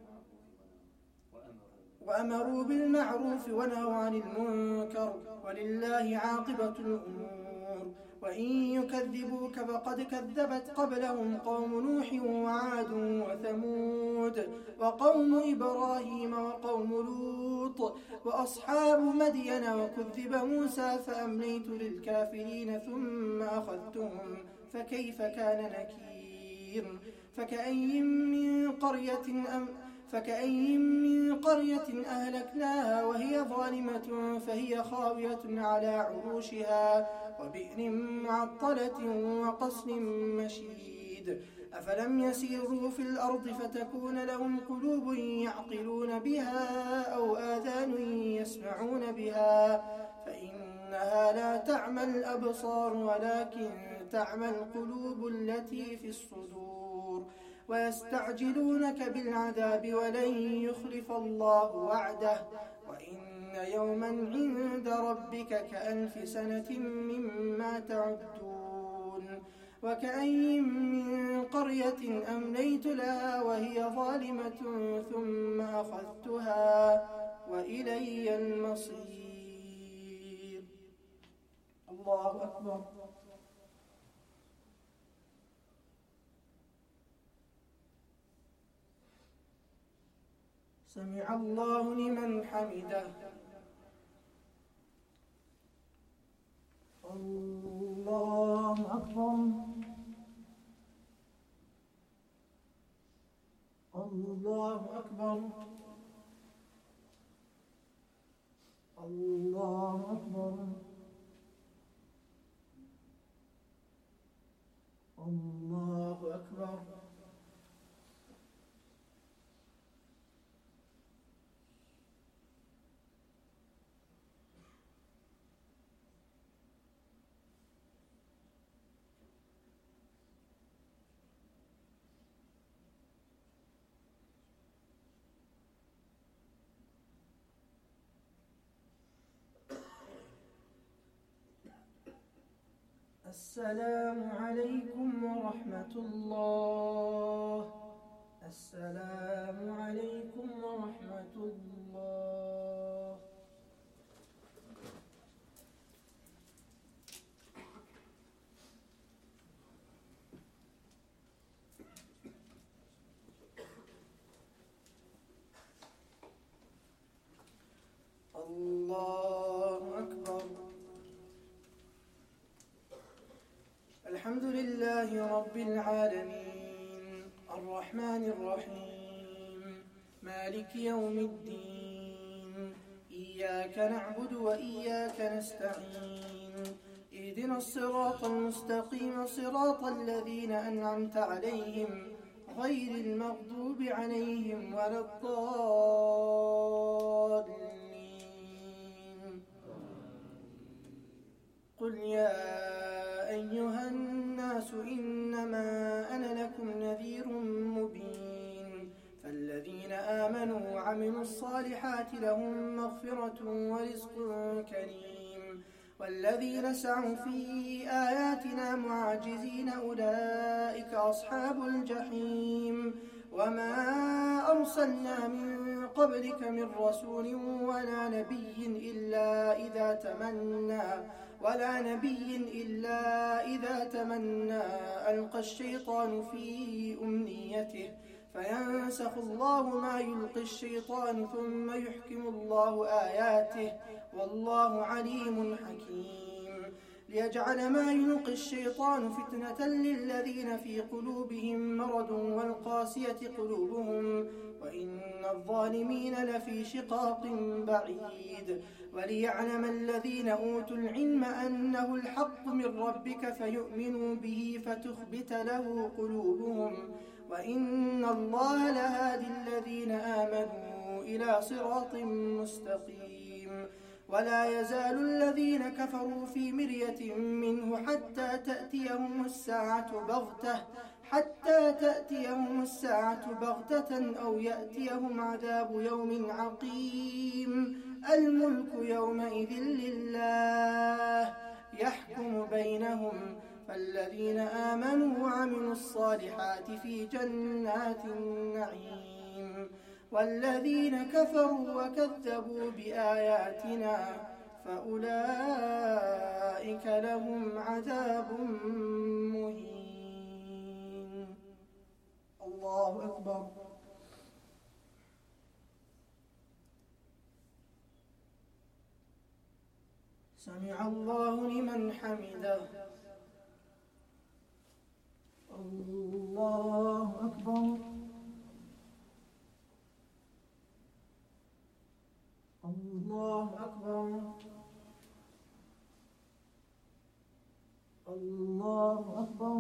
Speaker 6: وأمروا بالمعروف ونهوا عن المنكر ولله عاقبة الأمور وإن يكذبوك فقد كذبت قبلهم قوم نوح وعاد وثمود وقوم إبراهيم وقوم لوط وأصحاب مدين وكذب موسى فأمليت للكافرين ثم أخذتهم فكيف كان نكير فكأي من قرية أم فكأي من قرية أهلكناها وهي ظالمة فهي خاوية على عروشها وبئر معطلة وقصر مشيد أفلم يسيروا في الأرض فتكون لهم قلوب يعقلون بها أو آذان يسمعون بها فإنها لا تعمى الأبصار ولكن تعمى القلوب التي في الصدور ويستعجلونك بالعذاب ولن يخلف الله وعده وإن يوما عند ربك كألف سنة مما تعدون وكأي من قرية أمليت لها وهي ظالمة ثم أخذتها وإلي المصير. الله أكبر. سمع الله لمن حمده. الله أكبر. الله أكبر. الله أكبر. الله أكبر. السلام عليكم ورحمة الله. السلام عليكم ورحمة الله. الله أكبر. الحمد لله رب العالمين الرحمن الرحيم مالك يوم الدين إياك نعبد وإياك نستعين اهدنا الصراط المستقيم صراط الذين أنعمت عليهم غير المغضوب عليهم ولا الضالين. قل يا أيها الناس إنما أنا لكم نذير مبين فالذين آمنوا وعملوا الصالحات لهم مغفرة ورزق كريم والذين سعوا في آياتنا معاجزين أولئك أصحاب الجحيم. وما أرسلنا من قبلك من رسول ولا نبي إلا إذا تمنى ولا نبي إلا إذا تمنى ألقى الشيطان في أمنيته فينسخ الله ما يلقي الشيطان ثم يحكم الله آياته والله عليم حكيم. ليجعل ما يلقي الشيطان فتنة للذين في قلوبهم مرض والقاسية قلوبهم وإن الظالمين لفي شقاق بعيد. وليعلم الذين أوتوا العلم أنه الحق من ربك فيؤمنوا به فتخبت له قلوبهم وإن الله لهادي الذين آمنوا إلى صراط مستقيم. ولا يزال الذين كفروا في مرية منه حتى تأتيهم الساعة بغتة حتى تأتيهم الساعة بغتة أو يأتيهم عذاب يوم عقيم. الملك يومئذ لله يحكم بينهم فالذين آمنوا وعملوا الصالحات في جنات النعيم والذين كفروا وكذبوا بآياتنا فأولئك لهم عذاب مهين. الله أكبر. سمع الله لمن حمده. الله أكبر. الله أكبر. الله أكبر.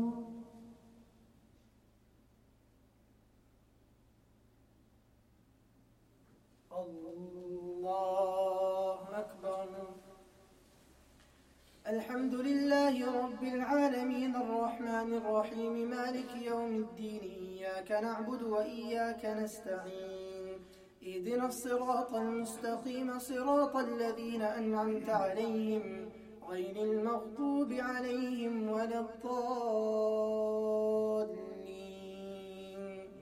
Speaker 6: الله أكبر. الحمد لله لله رب العالمين الرحمن الرحيم مالك يوم الدين إياك نعبد وإياك نستعين اهدنا الصراط المستقيم صراط الذين أنعمت عليهم غير المغضوب عليهم ولا الضالين.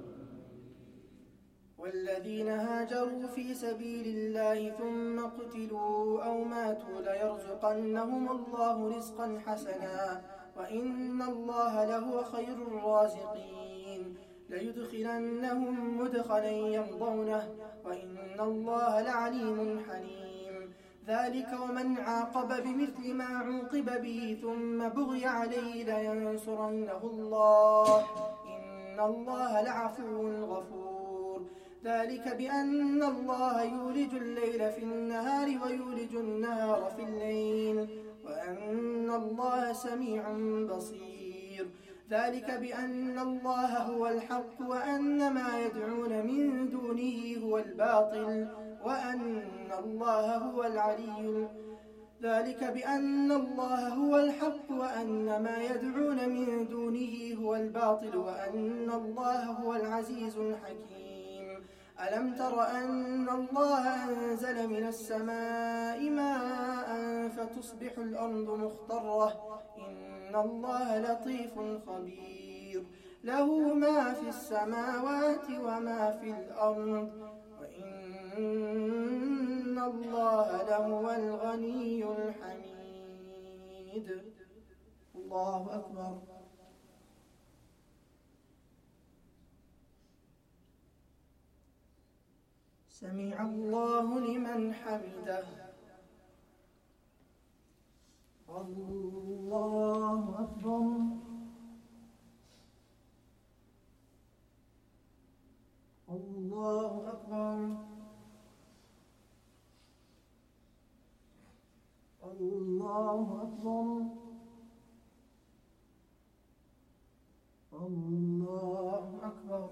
Speaker 6: والذين هاجروا في سبيل الله ثم قتلوا أو ماتوا ليرزقنهم الله رزقا حسنا وإن الله لهو خير الرازقين. ليدخلنهم مدخلا يرضونه وإن الله لعليم حليم. ذلك ومن عاقب بمثل ما عوقب به ثم بغي عليه لينصرنه الله إن الله لعفو غفور. ذلك بأن الله يولج الليل في النهار ويولج النهار في الليل وأن الله سميع بصير. ذلك بأن الله هو الحق وأن ما يدعون من دونه هو الباطل وأن الله هو العلي. ذلك بأن الله هو الحق وأن ما يدعون من دونه هو الباطل وأن الله هو العزيز الحكيم. ألم تر أن الله أنزل من السماء ماء فتصبح الأرض مخضرة إن الله لطيف خبير. له ما في السماوات وما في الأرض وإن الله لهو الغني الحميد. الله أكبر. سمع الله لمن حمده. الله أكبر. الله أكبر. الله أكبر. الله أكبر.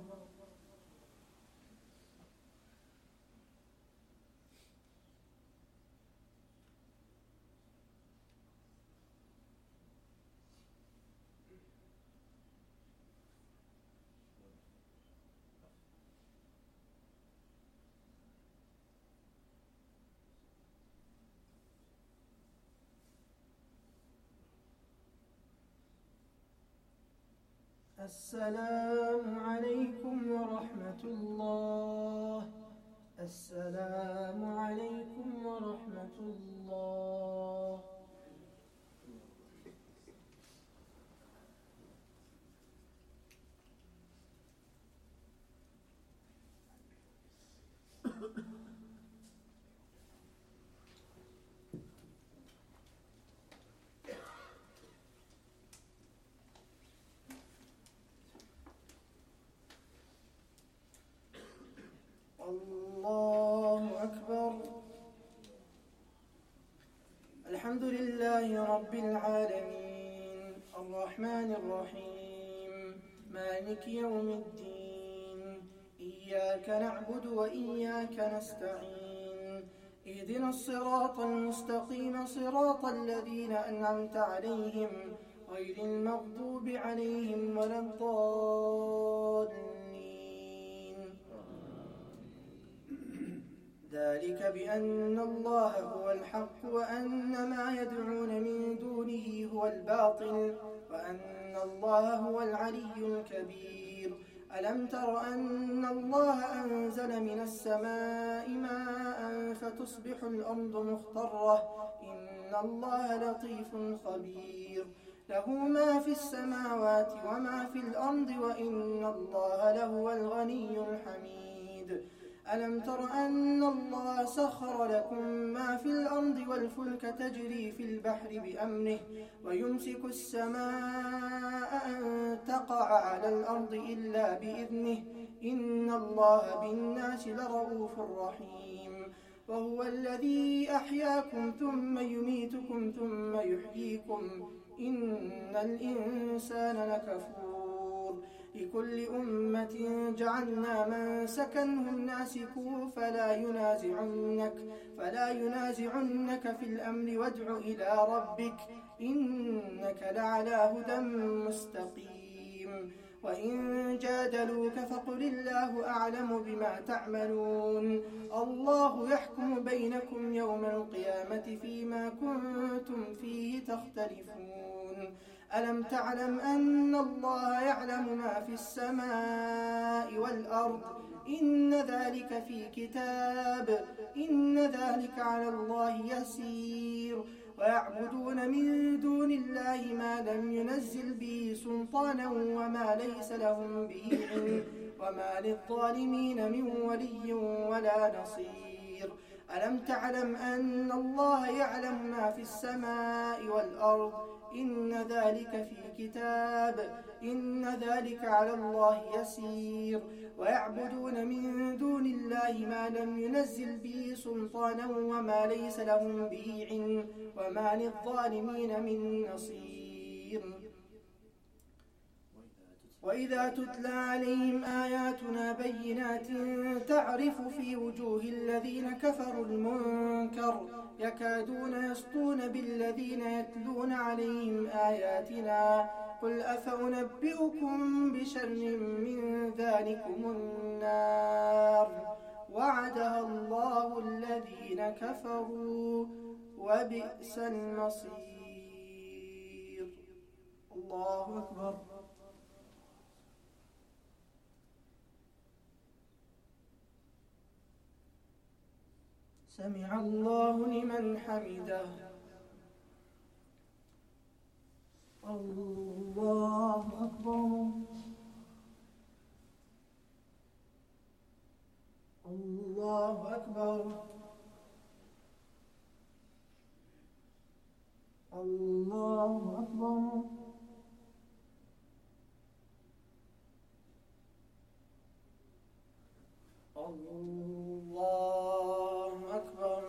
Speaker 6: السلام عليكم ورحمة الله. السلام عليكم ورحمة الله. الله أكبر. الحمد لله رب العالمين الرحمن الرحيم مالك يوم الدين إياك نعبد وإياك نستعين اهدنا الصراط المستقيم صراط الذين أنعمت عليهم غير المغضوب عليهم ولا الضالين. ذلك بأن الله هو الحق وأن ما يدعون من دونه هو الباطل وأن الله هو العلي الكبير. ألم تر أن الله أنزل من السماء ماء فتصبح الأرض مخضرة إن الله لطيف خبير. له ما في السماوات وما في الأرض وإن الله لهو الغني الحميد. ألم تر أن الله سخر لكم ما في الأرض والفلك تجري في البحر بأمره ويمسك السماء أن تقع على الأرض إلا بإذنه إن الله بالناس لرؤوف رحيم. وهو الذي أحياكم ثم يميتكم ثم يحييكم إن الإنسان لكفور لكل أمة جعلنا من سكنهم ناسكوه فلا ينازعنك فلا ينازعنك في الأمر وادع إلى ربك إنك لعلى هدى مستقيم وإن جادلوك فقل الله أعلم بما تعملون الله يحكم بينكم يوم القيامة فيما كنتم فيه تختلفون ألم تعلم أن الله يعلم ما في السماء والأرض إن ذلك في كتاب إن ذلك على الله يسير ويعبدون من دون الله ما لم ينزل به سلطانا وما ليس لهم به علم وما للظالمين من ولي ولا نصير ألم تعلم أن الله يعلم ما في السماء والأرض إن ذلك في كتاب إن ذلك على الله يسير ويعبدون من دون الله ما لم ينزل به سلطانا وما ليس لهم به علم وما للظالمين من نصير وإذا تتلى عليهم آياتنا بينات تعرف في وجوه الذين كفروا المنكر يكادون يسطون بالذين يتلون عليهم آياتنا قل أفأنبئكم بشر من ذلكم النار وعدها الله الذين كفروا وبئس المصير. الله أكبر. سمع الله لمن حمده. الله أكبر. الله أكبر. الله أكبر. الله أكبر.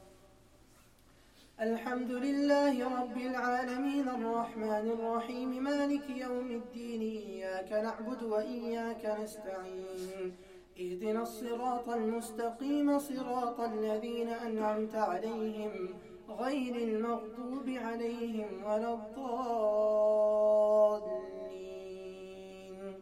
Speaker 6: الحمد لله رب العالمين الرحمن الرحيم مالك يوم الدين إياك نعبد وإياك نستعين اهدنا الصراط المستقيم صراط الذين أنعمت عليهم غير المغضوب عليهم ولا الضالين.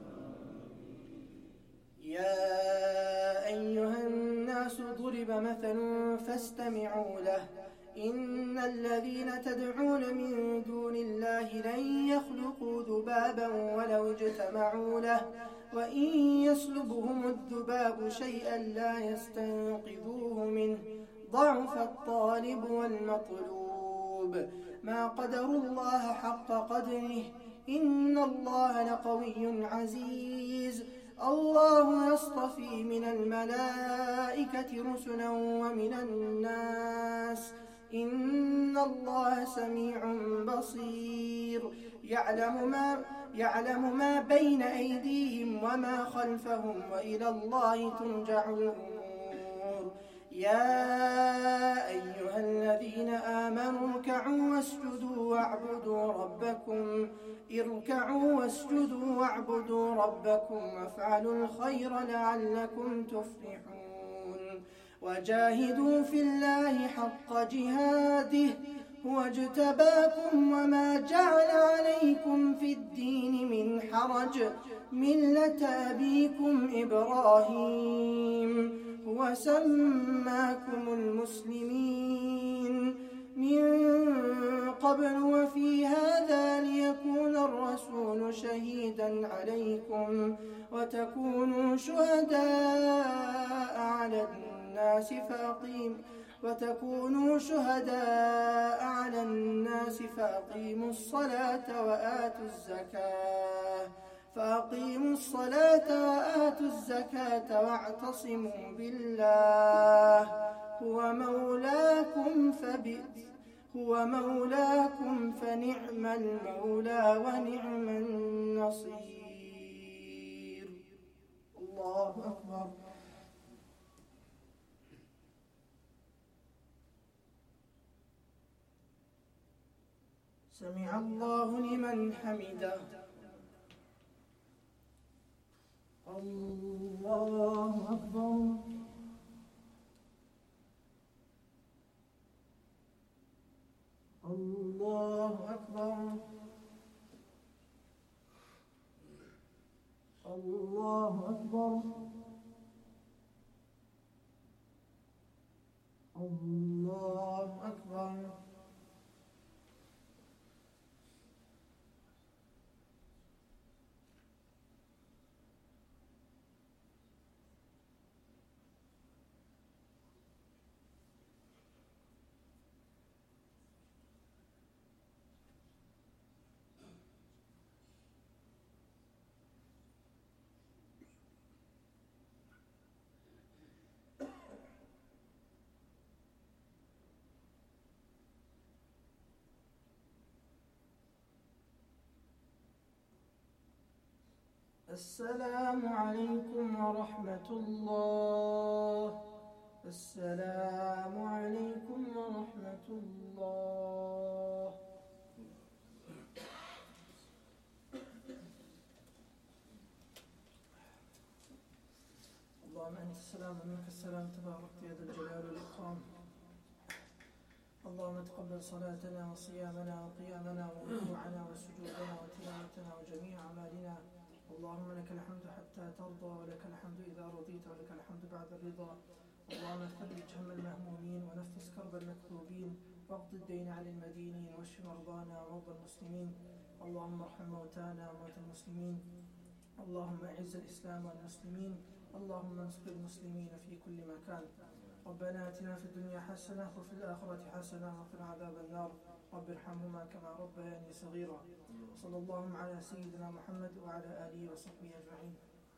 Speaker 6: يا أيها الناس ضرب مثل فاستمعوا له إن الذين تدعون من دون الله لن يخلقوا ذبابا ولو اجتمعوا له وإن يسلبهم الذباب شيئا لا يستنقذوه منه ضعف الطالب والمطلوب ما قدروا الله حق قدره إن الله لقوي عزيز. الله يصطفي من الملائكة رسلا ومن الناس إن الله سميع بصير يعلم ما يعلم ما بين أيديهم وما خلفهم وإلى الله ترجع الأمور. يا أيها الذين آمنوا اركعوا واسجدوا واعبدوا ربكم اركعوا واسجدوا واعبدوا ربكم وافعلوا الخير لعلكم تفلحون. وجاهدوا في الله حق جهاده هو اجتباكم وما جعل عليكم في الدين من حرج ملة أبيكم إبراهيم هو سماكم المسلمين من قبل وفي هذا ليكون الرسول شهيدا عليكم وتكونوا شهداء على الناس فأقيموا وتكونوا شهداء على الناس فأقيموا الصلاة وآتوا الزكاة فأقيموا الصلاة وآتوا الزكاة واعتصموا بالله هو مولاكم فبئس هو مولاكم فنعم المولى ونعم النصير. الله أكبر. سمع الله لمن حمده. الله أكبر. الله أكبر. الله أكبر. الله أكبر. السلام عليكم ورحمة الله. السلام عليكم ورحمة الله. اللهم أنت السلام ومنك السلام، تباركت يا ذا الجلال والإكرام. اللهم تقبل صلاتنا وصيامنا وقيامنا وركوعنا وسجودنا وتلاوتنا وجميع أعمالنا. اللهم لك الحمد حتى ترضى، ولك الحمد إذا رضيت، ولك الحمد بعد الرضا. اللهم فرج هم المهمومين ونفس كرب المكروبين، واقض الدين عن المدينين، واشف مرضانا ومرضى المسلمين. اللهم ارحم موتانا وموتى المسلمين. اللهم اعز الإسلام والمسلمين. اللهم انصر المسلمين في كل مكان. ربنا آتنا في الدنيا حسنة وفي الآخرة حسنة وقنا عذاب النار. رب ارحمهما كما ربياني صغيرا. صلى الله على سيدنا محمد وعلى آله وصحبه أجمعين.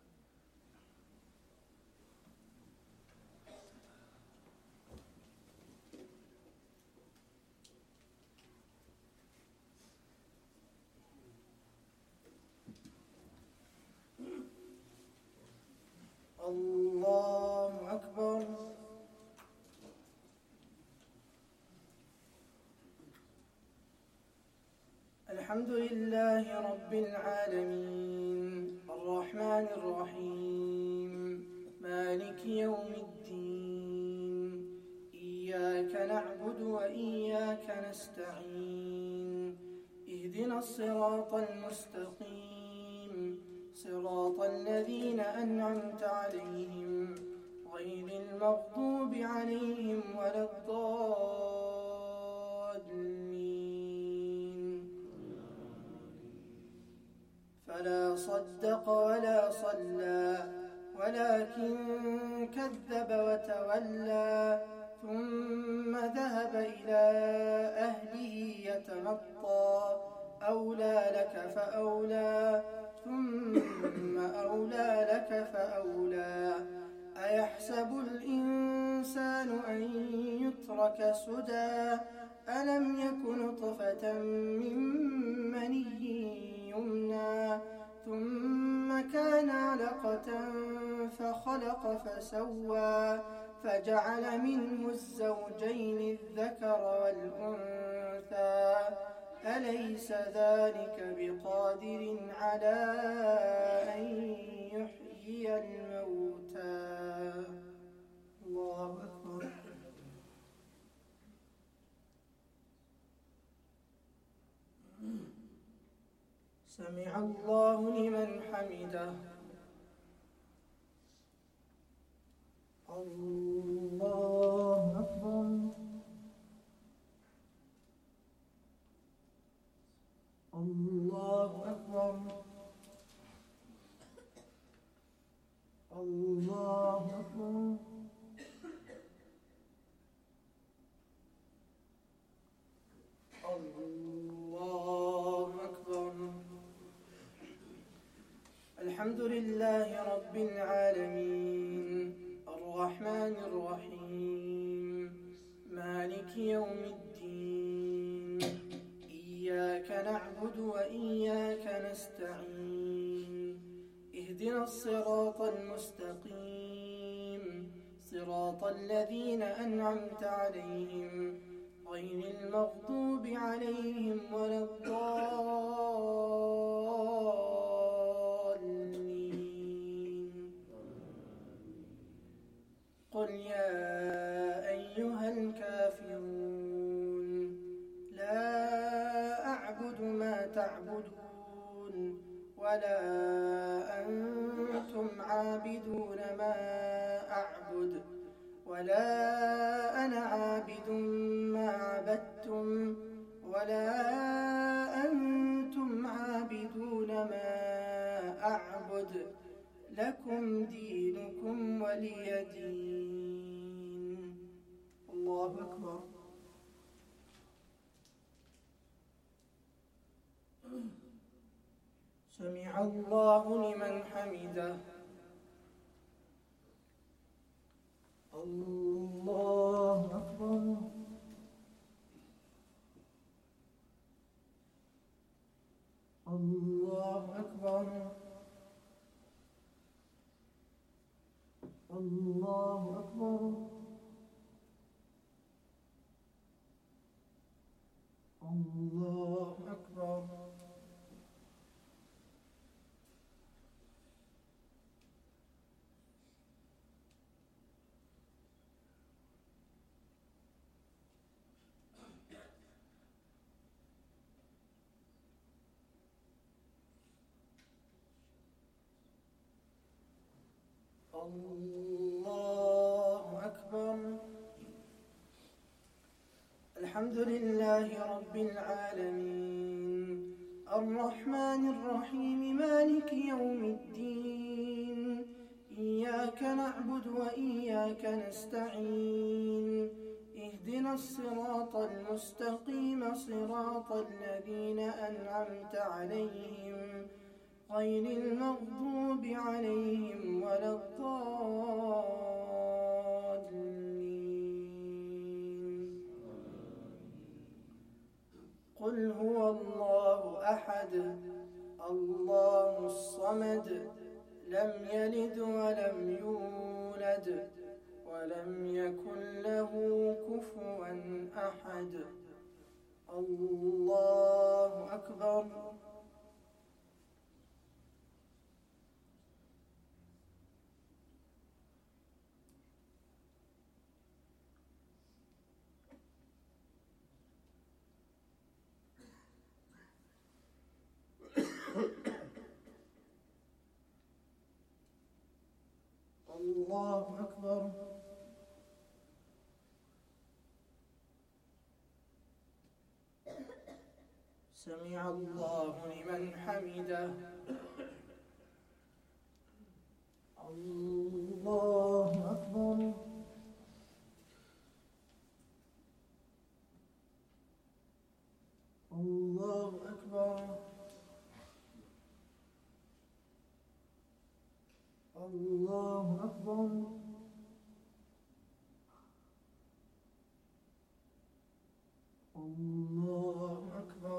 Speaker 6: الله أكبر. الحمد لله رب العالمين، الرحمن الرحيم، مالك يوم الدين. إياك نعبد وإياك نستعين. اهدنا الصراط المستقيم، صراط الذين أنعمت عليهم غير المغضوب عليهم ولا الضالين. فلا صدق ولا صلى ولكن كذب وتولى، ثم ذهب إلى أهله يتمطى. أولى لك فأولى، ثم أولى لك فأولى. أيحسب الإنسان أن يترك سدى؟ ألم يك نطفة من مني يمنى، ثم كان علقة فخلق فسوى، فجعل منه الزوجين الذكر والأنثى. أليس ذلك بقادر على أن يحيي الموتى؟ الله أكبر. سمع الله لمن حمده. الله أكبر. الله أكبر. الله أكبر. الله أكبر. الحمد لله رب العالمين، الرحمن الرحيم، مالك يوم الدين. إياك نعبد وإياك نستعين. اهدنا الصراط المستقيم، صراط الذين أنعمت عليهم غير المغضوب عليهم ولا الضالين. قل يا أيها الكافرون لا أعبد ما تعبدون ولا أنتم عابدون ما أعبد ولا أنا عابد ما عبدتم ولا أنتم عابدون ما أعبد لكم دينكم ولي دين. الله أكبر. سمع الله لمن حمده. الله أكبر. الله أكبر. الله أكبر. الله أكبر. الله أكبر. الحمد لله رب العالمين الرحمن الرحيم مالك يوم الدين. إياك نعبد وإياك نستعين. اهدنا الصراط المستقيم صراط الذين أنعمت عليهم غير المغضوب عليهم ولا الضالين. قل هو الله أحد الله الصمد لم يلد ولم يولد ولم يكن له كفوا أحد. الله أكبر. الله أكبر. سمع الله لمن حمده. الله أكبر. الله أكبر. الله أكبر. الله أكبر.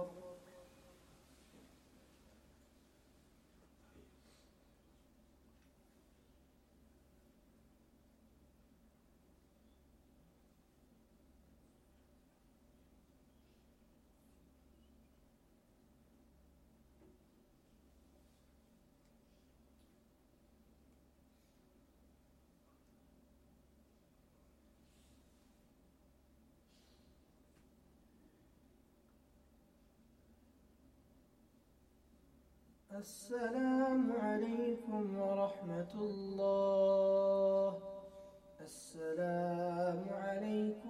Speaker 6: السلام عليكم ورحمة الله. السلام عليكم